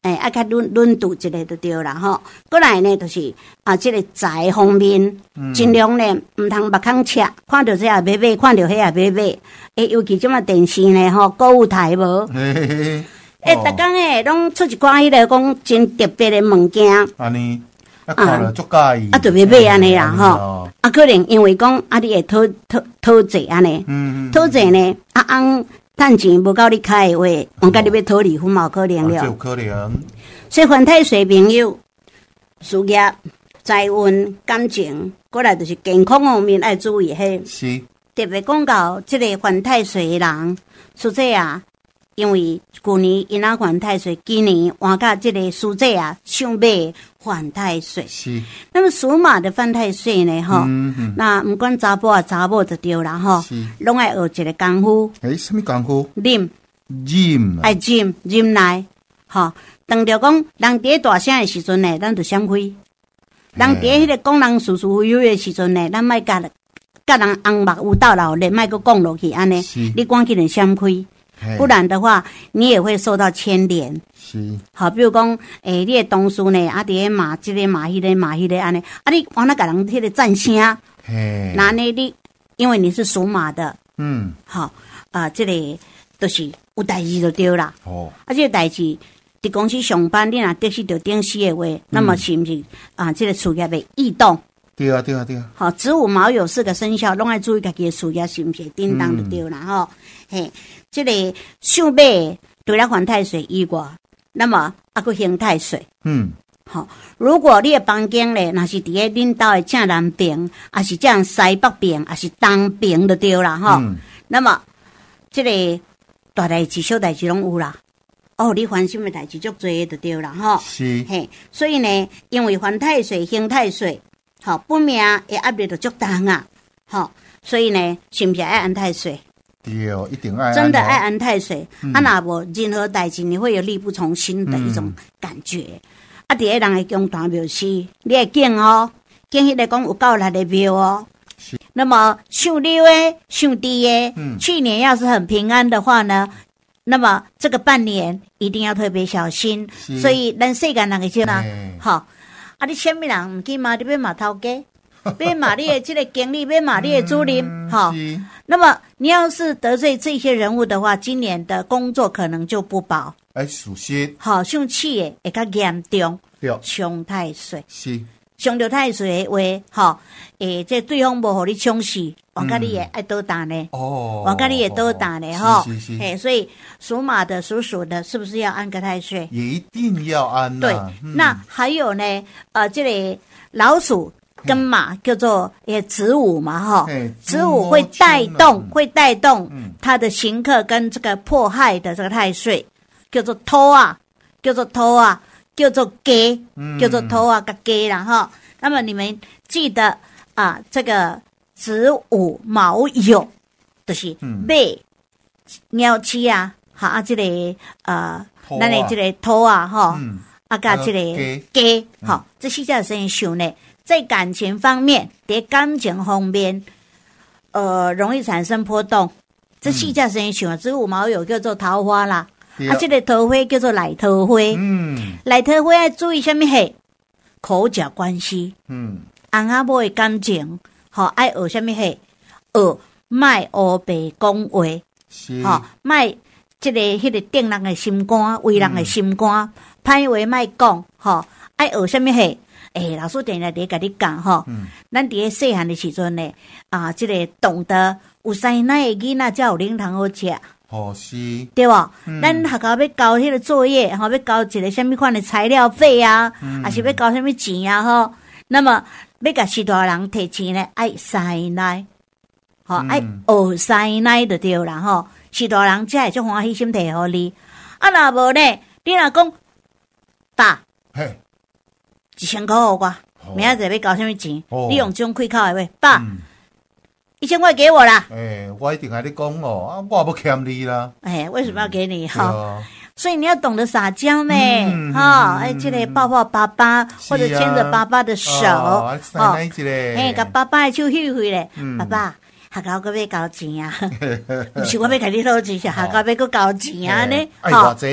诶，爱较轮轮度一个就对啦吼。过来呢，就是啊，这个财方面，嗯、尽量呢唔通目孔赤，看到这也买买，看到迄也买买。诶，尤其即马电视呢吼，购物台无。诶，逐工诶，拢出一寡迄个讲真特别诶物件。 安尼，啊看了足介意。 啊，就买买安尼啦吼。啊，可能因为讲啊，你会讨讨讨债安尼。嗯嗯。讨债呢，啊翁。趁钱无够你开的话，我甲你要讨离婚嘛，有可能了。 有可能。 所以犯太岁朋友，事业、财运、感情，过来就是健康方面爱注意嘿。 是。 特别讲到这个犯太岁的人，实际啊，因为去年因阿犯太岁，今年换到这个属这啊，想买犯太岁。 是。 那么属马的犯太岁呢？哈、嗯嗯，那不管查甫啊查某就对啦哈，拢爱学一个功夫。 诶，什么功夫？ 忍。 忍。 爱忍忍耐，哈。当着讲人伫大声的时阵呢，咱就闪开；人伫迄个讲人舒舒服服的时阵呢，咱莫甲甲人红目有斗老咧，莫阁讲落去安尼。你赶紧的闪开。不然的话，你也会受到牵连。 是， 好，比如讲，诶、欸，你的同事呢，啊，伫咧骂即个骂迄个骂迄个安尼，啊，你往那甲人迄个赞声，嘿，那呢你因为你是属马的，嗯，好啊，这个都、就是有代志就对啦。哦，啊，这个代志伫公司上班，你若得是着顶死的话，嗯、那么是不是啊？这个事业会异动？ 对啊，对啊，对啊。 好，子午卯酉四个生肖，拢爱注意家己的事业是不是叮当就对啦，吼、嗯，嘿。这个想买除了犯太岁以外，那么还佫刑太岁。嗯，好，如果你的房间咧，若是伫咧恁兜的正南边，还是正西北边，还是东边就对啦，吼、嗯。那么这个大代志、小代志拢有啦。哦，你烦心的代志足多就对啦，吼。 是。 嘿，所以呢，因为犯太岁、刑太岁，好，本命的压力就足重啊，好，所以呢，是不是爱安太岁？ 对哦，一定爱安、哦、 真的爱安太岁，嗯、啊那无任何代志你会有力不从心的一种感觉。嗯、啊，第一人会供大庙时，你会敬哦，敬迄个讲有够力的庙哦。是。那么属牛诶，属猪诶，嗯，去年要是很平安的话呢，那么这个半年一定要特别小心。所以咱世间人个就啦，好，啊你什么人唔去骂你要骂头家？要骂你的这个经理，要骂你的主任，好、嗯。那么你要是得罪这些人物的话，今年的工作可能就不保。 哎，属实。 好，生气的会较严重。对。冲太岁。 是。 冲到太岁的话，好，诶，这对方无互你冲死，往家你也爱多打呢。哦。往家你也多打呢，哈。是是是。哎，所以属马的、属鼠的，是不是要安个太岁？ 也一定要安、啊。 对、嗯。那还有呢？呃，这里老鼠。跟马叫做也子午嘛哈，子午会带动会带动它的刑克跟这个迫害的这个太岁，叫做偷啊，叫做偷啊，叫做给，叫做偷啊跟给啦哈。那么你们记得啊，这个子午卯酉就是买鸟鸡啊，哈啊这个呃，咱的这个偷啊哈，啊加这个给，好，这四件事情想呢。在感情方面，在感情方面，呃，容易产生波动。这四件事情想，子午卯酉叫做桃花啦，啊，这个桃花叫做来桃花。嗯，来桃花要注意什么？嘿，口角关系。嗯，翁仔某的感情，好爱学什么？嘿，学卖黑白讲话。是，好卖这个迄个定人的心肝，为人的心肝，歹话卖讲，好爱学什么？嘿。诶、欸，老师定来伫甲你讲吼，嗯、咱伫咧细汉的时阵呢，啊，即、這个懂得有生奶的囡仔才有零糖好食， 哦是， 对无？嗯、咱学校要交迄个作业，吼，要交一个什么款的材料费啊，还、嗯、是要交什么钱啊？吼，那么要甲许大人摕钱呢，爱生奶，吼、嗯，爱学生奶就对啦，吼，许大人才会足欢喜心摕互你，啊，若无呢，你若讲爸，嘿。一千块互我，明仔载要交什么钱？哦、你用这种开口的话，爸，嗯、一千块给我啦。 哎、欸，我一定跟你讲哦，啊，我不欠你啦。 哎、欸，为什么要给你？哈、嗯，所以你要懂得撒娇呢，哈、嗯，哎、嗯，这个抱抱爸爸，或者牵着爸爸的手，哦，哎，甲爸爸的手翕回咧，嗯、爸爸。学校搁要交钱啊，不是我要给你攞錢，學校要搁交錢啊呢？ 愛偌濟啦，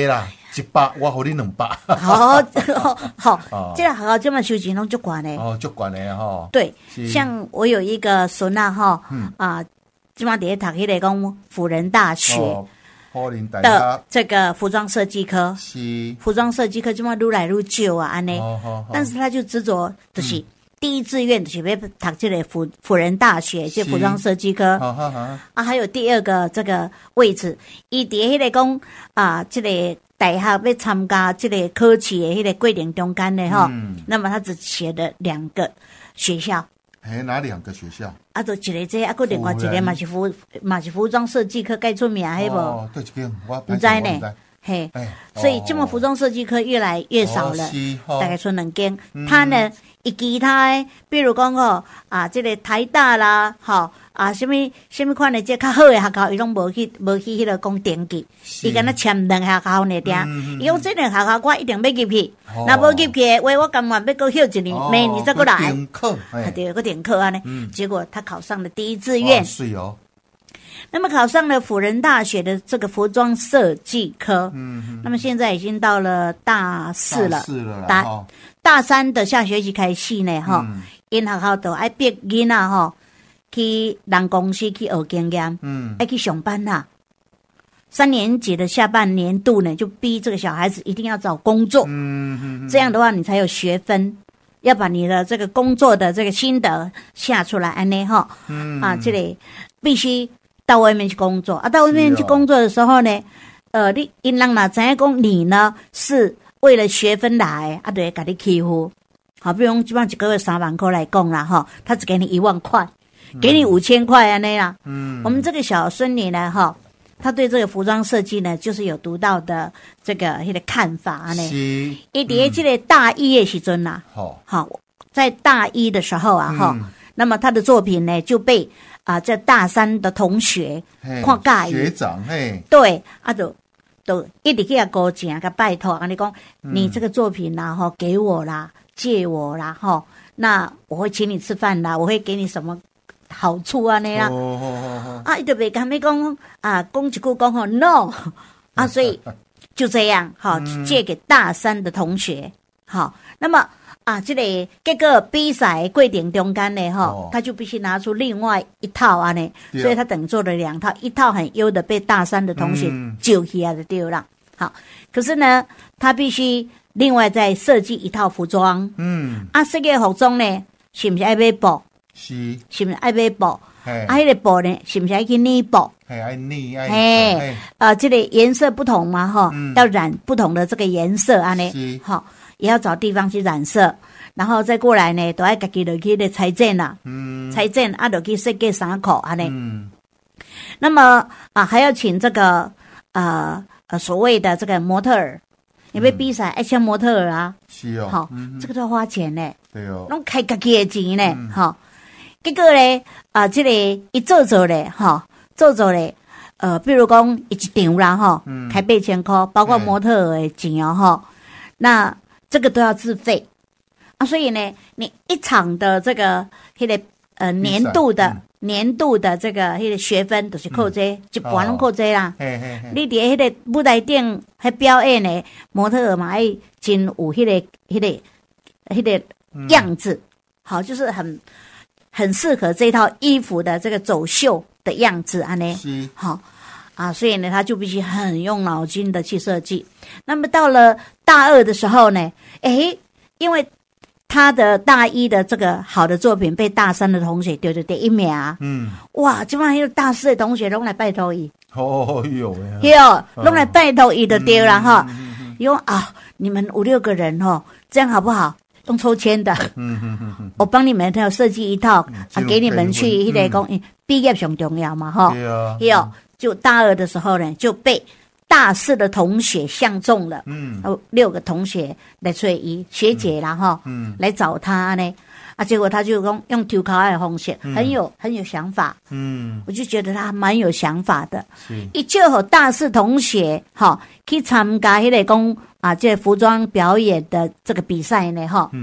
一百，我互你两百。 好，好，好，这个学校这么收钱拢足悬的。 哦，足悬的哈。 对，像我有一个孙啊，哈，啊，今嘛伫读迄个讲辅仁大学的这个服装设计科， 是服装设计科今嘛愈来愈少啊，安尼。但是他就执着就是。第一志愿就是要读这个辅辅仁大学，这服装设计科。啊，还有第二个这个位置，伊伫迄个讲啊，这个大学要参加这个考试的迄个过程中间的哈，嗯、那么他只写了两个学校。 哎，哪两个学校？ 啊，就一个这，啊，个另外一个嘛是服嘛是服装设计科该出名，迄无？ 哦，对，这个我不知呢。嘿，哎、所以这么服装设计科越来越少了，哦、大概说两间。嗯、他呢，以其他的，比如讲吼啊，这个台大啦，吼啊，什么什么款的这较好的学校，伊拢无去无去迄个讲登记，伊敢若签两学校呢点，伊讲这两学校我一定要入去，那无、哦、入去的话，我甘愿要搁休一年，明年再过来。 顶课， 啊对，个顶课啊呢，嗯、结果他考上了第一志愿。 是哦。 那么考上了辅仁大学的这个服装设计科，嗯嗯，那么现在已经到了大四了，大四了大、哦、大三的下学期开始呢，哈、嗯，因学校都爱逼囡仔哈去人公司去学经验，嗯，爱去上班啦。三年级的下半年度呢，就逼这个小孩子一定要找工作，嗯嗯，这样的话你才有学分，要把你的这个工作的这个心得下出来，安内哈，嗯啊，这里必须。到外面去工作啊！到外面去工作的时候呢，呃，你因人哪知影讲你呢是为了学分来啊，对，给你欺负。好，比如基本上一个月三万块来讲啦，哈，他只给你一万块，给你五千块啊那样。嗯，我们这个小孙女呢，哈，她对这个服装设计呢，就是有独到的这个一个看法呢。是。伊伫这个大一的时阵呐，好，好，在大一的时候啊，哈、嗯，那么她的作品呢就被。啊，这大三的同学看介意， 学长嘿， 对，啊，就就一直去啊高请，甲拜托，啊，你讲、嗯、你这个作品啦，哈，给我啦，借我啦，哈，那我会请你吃饭啦，我会给你什么好处啊那样，哦哦哦、啊，伊就袂敢要讲啊，讲一句讲吼 no， 啊，所以就这样，哈、嗯，借给大三的同学，好，那么。啊，这个结果比赛过程中间呢，哈、哦，他就必须拿出另外一套啊呢，所以他等于做了两套，一套很优的被大三的同学救起来的对了。好，可是呢，他必须另外再设计一套服装。嗯，啊，这个服装呢，是不是爱买布？是，是不是爱买布？啊，那个布呢，是不是爱去捏布？ 哎，爱捏，爱哎，啊，这个颜色不同嘛，哈、嗯，要染不同的这个颜色啊呢，好。也要找地方去染色，然后再过来呢，都要自己落去的裁剪啦，嗯，裁剪啊，落去设计衫裤啊呢。嗯，那么啊，还要请这个呃呃所谓的这个模特儿，因为比赛爱请模特儿啊， 是哦， 好、嗯，这个都要花钱呢， 对哦， 拢开自己的钱呢，哈、嗯。结果呢，啊，这个一做做咧，哈，做做咧，呃，比如讲一场啦，哈、嗯，开八千块，包括模特儿的钱哦，哈，那。这个都要自费啊，所以呢，你一场的这个那个呃年度的、嗯、年度的这个那个学分都是扣这，一半拢扣这啦。嘿嘿嘿你伫那个舞台顶还表演呢，模特儿嘛爱真有那个那个那个样子，嗯、好，就是很很适合这套衣服的这个走秀的样子啊呢。是好。啊，所以呢，他就必须很用脑筋的去设计。那么到了大二的时候呢，诶，因为他的大一的这个好的作品被大三的同学丢到第一名啊，嗯，哇，基本上有大四的同学拢来拜托伊， 哦有呀， 有拢来拜托伊就丢了哈。因为啊，你们五六个人哈，这样好不好？用抽签的，嗯嗯嗯，我帮你们要设计一套啊，给你们去迄个讲，毕业上重要嘛哈，对啊。就大二的时候呢，就被大四的同学相中了。嗯，哦，六个同学来催伊学姐啦哈，嗯，来找他呢，啊，结果他就用用抽考的方式，嗯、很有很有想法。嗯，我就觉得他蛮有想法的。一就和大四同学哈去参加迄个讲啊，这服装表演的这个比赛呢哈，嗯，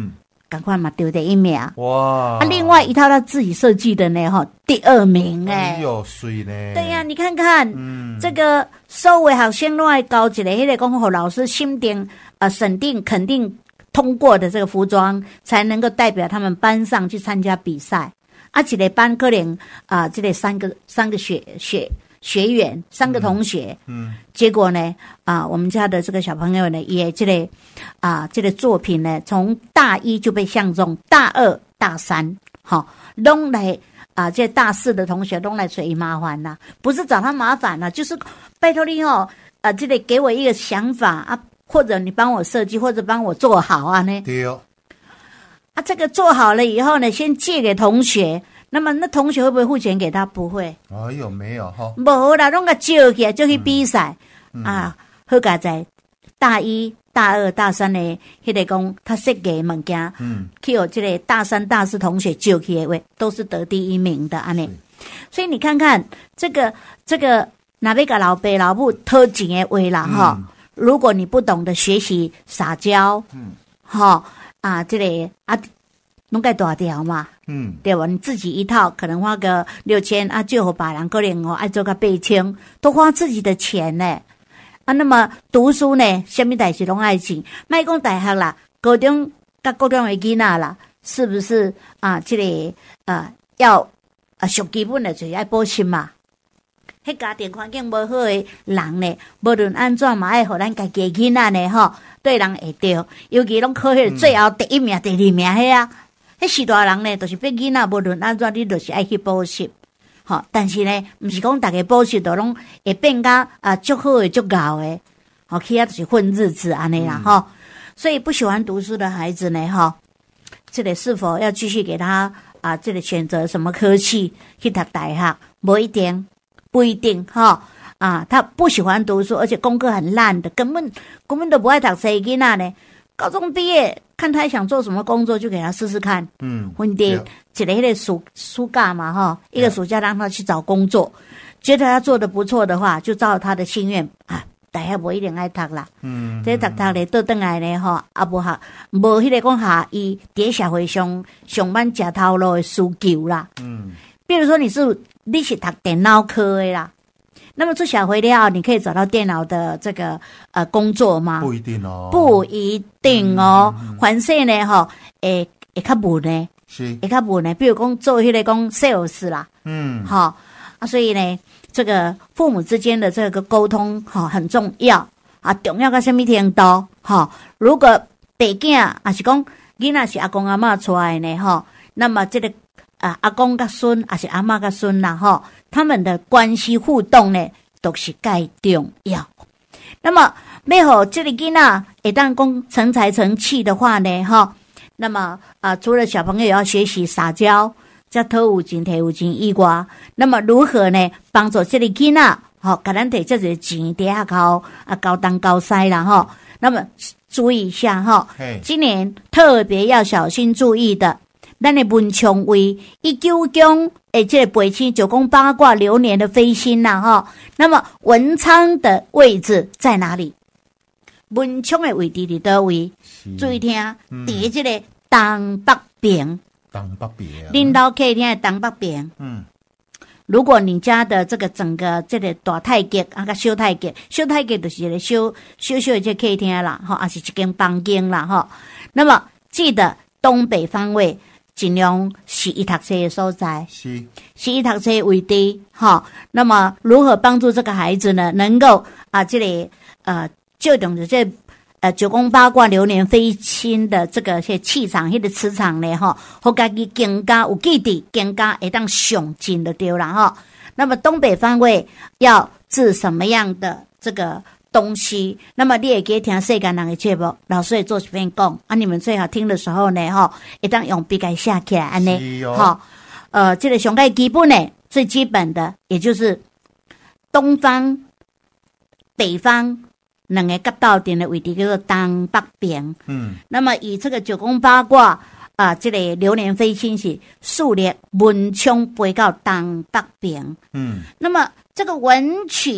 赶快嘛丢第一名。 哇！ 啊，另外一套他自己设计的呢，哈，第二名哎， 哎呦，水呢？ 对呀、啊，你看看，嗯，这个所有学生拢爱交一个，迄个讲，互老师钦定、呃审定、肯定通过的这个服装，才能够代表他们班上去参加比赛。啊，一个班可能啊、呃，这个三个三个学学学员，三个同学，嗯，嗯结果呢，啊、呃，我们家的这个小朋友呢，也这个啊、呃，这个作品呢，从大一就被相中，大二、大三，好，拢来啊，这大四的同学拢来找伊麻烦啦，不是找他麻烦啦，就是拜托你哦，啊，这个给我一个想法啊，或者你帮我设计，或者帮我做好啊呢。 对哦。 啊，这个做好了以后呢，先借给同学。那么，那同学会不会付钱给他？不会。 哎呦，没有哈。 无啦，拢个借起来就去比赛、 嗯嗯、 啊。好佳在大一、大二、大三的迄个讲他设计物件，嗯，去有这个大三、大四同学借起来，都是得第一名的安尼。所以你看看这个这个，哪要甲老爸老母讨钱的话啦哈、嗯？如果你不懂得学习撒娇，嗯，哈。啊，这个啊，拢该大条嘛，嗯，对吧？你自己一套可能花个六千啊，借给别人可能哦，爱做个八千，都花自己的钱呢。啊，那么读书呢，什么代志拢爱钱，莫讲大学啦，高中甲高中的囡仔啦，是不是啊？这个啊，要啊，上基本的就是爱补习嘛。迄家庭环境无好的人呢，无论安怎嘛，爱互咱家己囡仔呢吼，对人会着，尤其拢考迄最后第一名、嗯、第二名迄啊，迄时大人呢，就是逼囡仔，无论安怎，你就是爱去补习，吼。但是呢，毋是讲逐个补习都拢会变甲啊足好诶、足高诶，吼，去遐就是混日子安尼啦，吼、嗯。所以不喜欢读书的孩子呢，吼，这个是否要继续给他啊？这个选择什么科系去读大学，无一定。不一定哈啊，他不喜欢读书，而且功课很烂的，根本根本都不爱读书的囡仔呢。高中毕业，看他想做什么工作，就给他试试看。嗯，问题一个迄个暑暑假嘛哈，一个暑假让他去找工作，觉得他做的不错的话，就照他的心愿啊。大学无一定爱读啦，嗯，这读读咧倒转来咧吼，啊无下无迄个讲下伊伫社会上上班食头路的需求啦。嗯，比如说你是。你是读电脑科的啦，那么出社会了，你可以找到电脑的这个呃工作吗？不一定哦， 不一定哦。凡是呢吼，会会较稳呢，是会较稳呢。比如讲做迄个讲 sales 啦，嗯，好啊，所以呢，这个父母之间的这个沟通哈很重要啊，重要到什么程度？哈，如果爸囝啊是讲囡仔是阿公阿嬷出来的呢，哈，那么这个。啊，阿公甲孙，还是阿嬷甲孙啦，吼，他们的关系互动呢，都是介重要。那么，要互这个囡仔会当讲成才成器的话呢，哈，那么啊，除了小朋友要学习撒娇，再讨有钱、摕有钱以外，那么如何呢，帮助这个囡仔，吼，甲咱摕这个钱伫下口啊，高东高西啦，吼，那么注意一下哈，今年特别要小心注意的。咱的文昌位，一九宫诶，这个北青九宫八卦流年的飞星呐，哈。那么文昌的位置在哪里？文昌的位置伫倒位？注意听，伫、嗯、这个东北边。 东北边。 恁老客厅的东北边。嗯。如果你家的这个整个这个大太极啊，个小太极，小太极就是一个小小小的这客厅啦，哈，也是一间房间啦，哈。那么记得东北方位。尽量是伊读书的所在，是是伊读书的位置，哈。那么如何帮助这个孩子呢？能够啊，这里呃，就等着这呃九宫八卦流年飞星的这个些气场，迄个磁场呢，哈，好家己更加有记忆，更加会当上进的对啦，哈。那么东北方位要治什么样的这个？东西，那么你也可以听世间人的节目，老师也做一遍讲啊。你们最好听的时候呢，哈，一旦用笔给写起来，安尼，哈，呃，这个上盖基本呢，最基本的，也就是东方、北方两个角斗点的位置叫做东北边。嗯，那么以这个九宫八卦啊，这个流年飞星是数列文昌飞到东北边。嗯，那么这个文曲。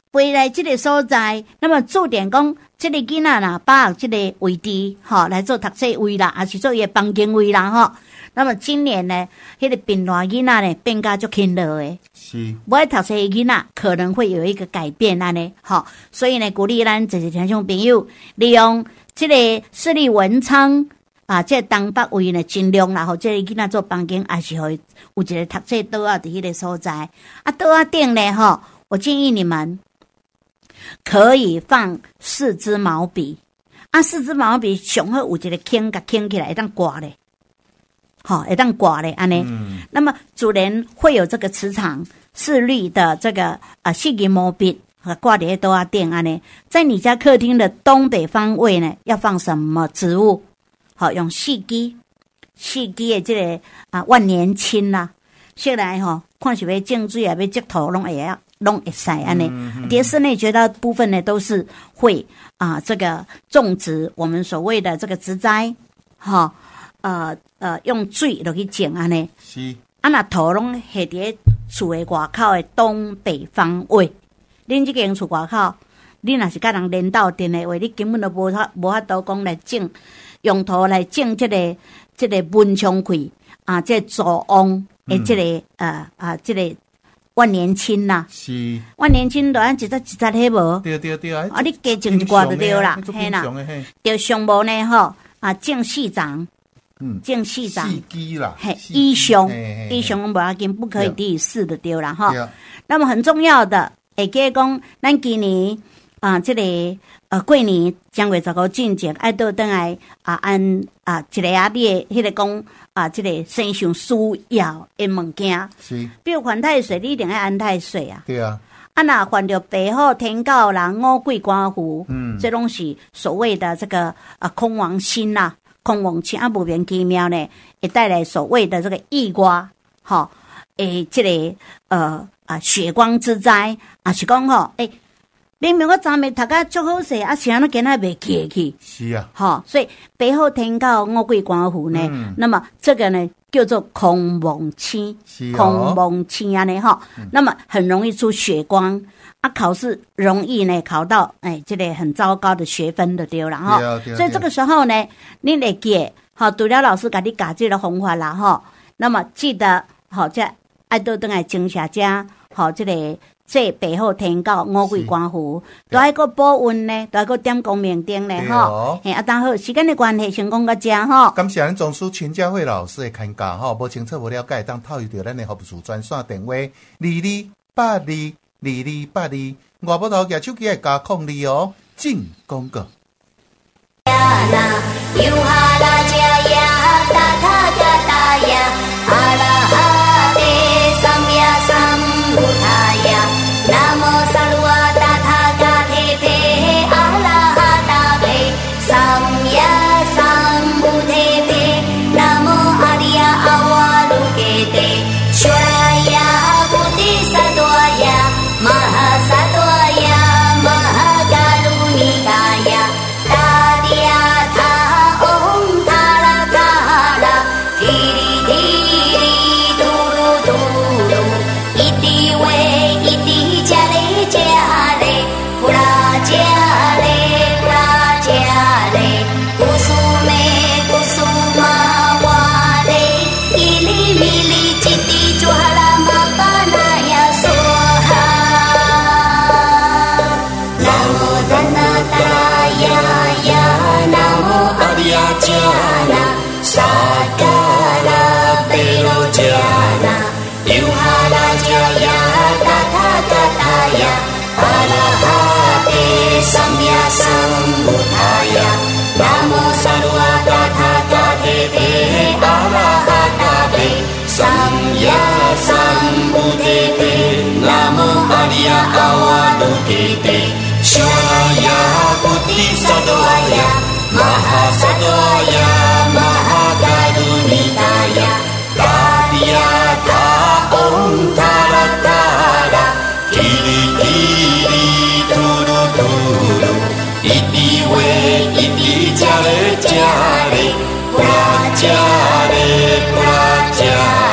飞来这个所在，那么注点讲，这个囡仔啦，把握这个位置，吼，来做读册位啦，还是做伊房间位啦，吼。那么今年呢，迄、那个变大囡仔呢，变加足勤劳诶。 是。 不爱读册的囡仔可能会有一个改变安尼，吼。所以呢，鼓励咱这些听众朋友，利用这个市立文昌啊，这东北位呢，尽量啦，吼，这个囡仔做房间，还是会有一个读册桌啊，伫迄个所在。啊，桌啊顶呢，吼，我建议你们。可以放四支毛笔，啊，四支毛笔上好有一个钳，甲钳起来，会当挂咧，好，会当挂咧，安尼。嗯。那么主人会有这个磁场，四律的这个啊四支毛笔和挂在桌啊顶安尼。在你家客厅的东北方位呢，要放什么植物？好，用四支，四支的这个啊万年青啦，下来吼，看是要种水啊，要积土拢会啊。弄会使安尼，蝶室内绝大部分呢都是会啊、呃、这个种植我们所谓的这个植栽，哈呃呃用水落去种安尼。 是。 啊那土拢下伫厝的外口的东北方位，恁这间厝外口，你若是甲人连到电的话，你根本都无法无法度讲来种，用土来种这个这个文昌气啊，这助旺的这个、嗯、呃啊这个。万年青呐、啊， 是万年青，就按一只一只迄无， 对对对啊！ 啊，你加种一挂就对啦，嘿啦，就上无呢吼，啊，种四丛，嗯，种四丛， 四支啦， 嘿，以上以上无要紧，不可以低于四的对啦哈。那么很重要的，会记讲，咱今年啊，这个呃过年正月十五进前，爱倒转来啊按啊一个啊，你的迄个讲。啊，这个身上需要的物件，是，比如犯太岁，你一定要安太岁啊。 对啊。 啊，那犯着白虎、天狗啦、五鬼、官符，嗯，这拢是所谓的这个啊空亡星呐、啊，空亡星啊，无免奇妙呢，会带来所谓的这个意外，吼，诶，这个呃啊血光之灾啊，是讲吼，诶。明明我昨暝读甲足好势，啊，是安怎今仔袂起去？ 是啊， 好，所以白虎天狗五鬼官符呢，嗯、那么这个呢叫做空蒙星， 是哦、 空蒙星安尼哈，嗯、那么很容易出血光啊，考试容易呢考到哎这个很糟糕的学分就对了哈，所以这个时候呢，你会记好，除了老师给你教这个方法啦哈，那么记得好这爱倒转来精下家好这个。这白虎天狗五鬼官符，都还个保运呢，都还个点光明灯呢，吼。嘿，啊，当好时间的关系，先讲到这吼。 感谢咱总师秦佳慧老师的看教吼，无清楚无了解，当套用到咱的服务专线电话二二八二二二八二，外部头举手机的加控二哦，进广告。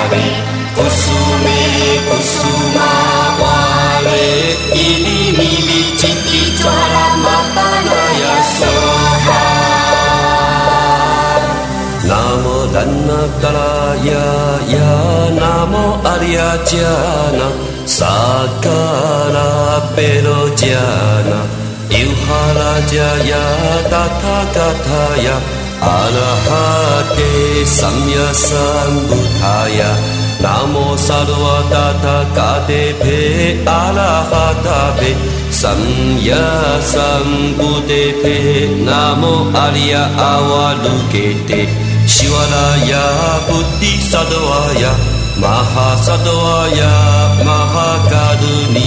Kusuma wale ili mili Arya Jana Sakala Pero Jana Yuhala Jaya Tathagathaya Arahate Samya Sambuddhaya Namo Sarva Tathagate Phe Arahata Phe Samya Sambuddhe Phe Namo Arya Avalokite Shivaraya Buddhi Sadvaya Mahasadvaya Mahakaruni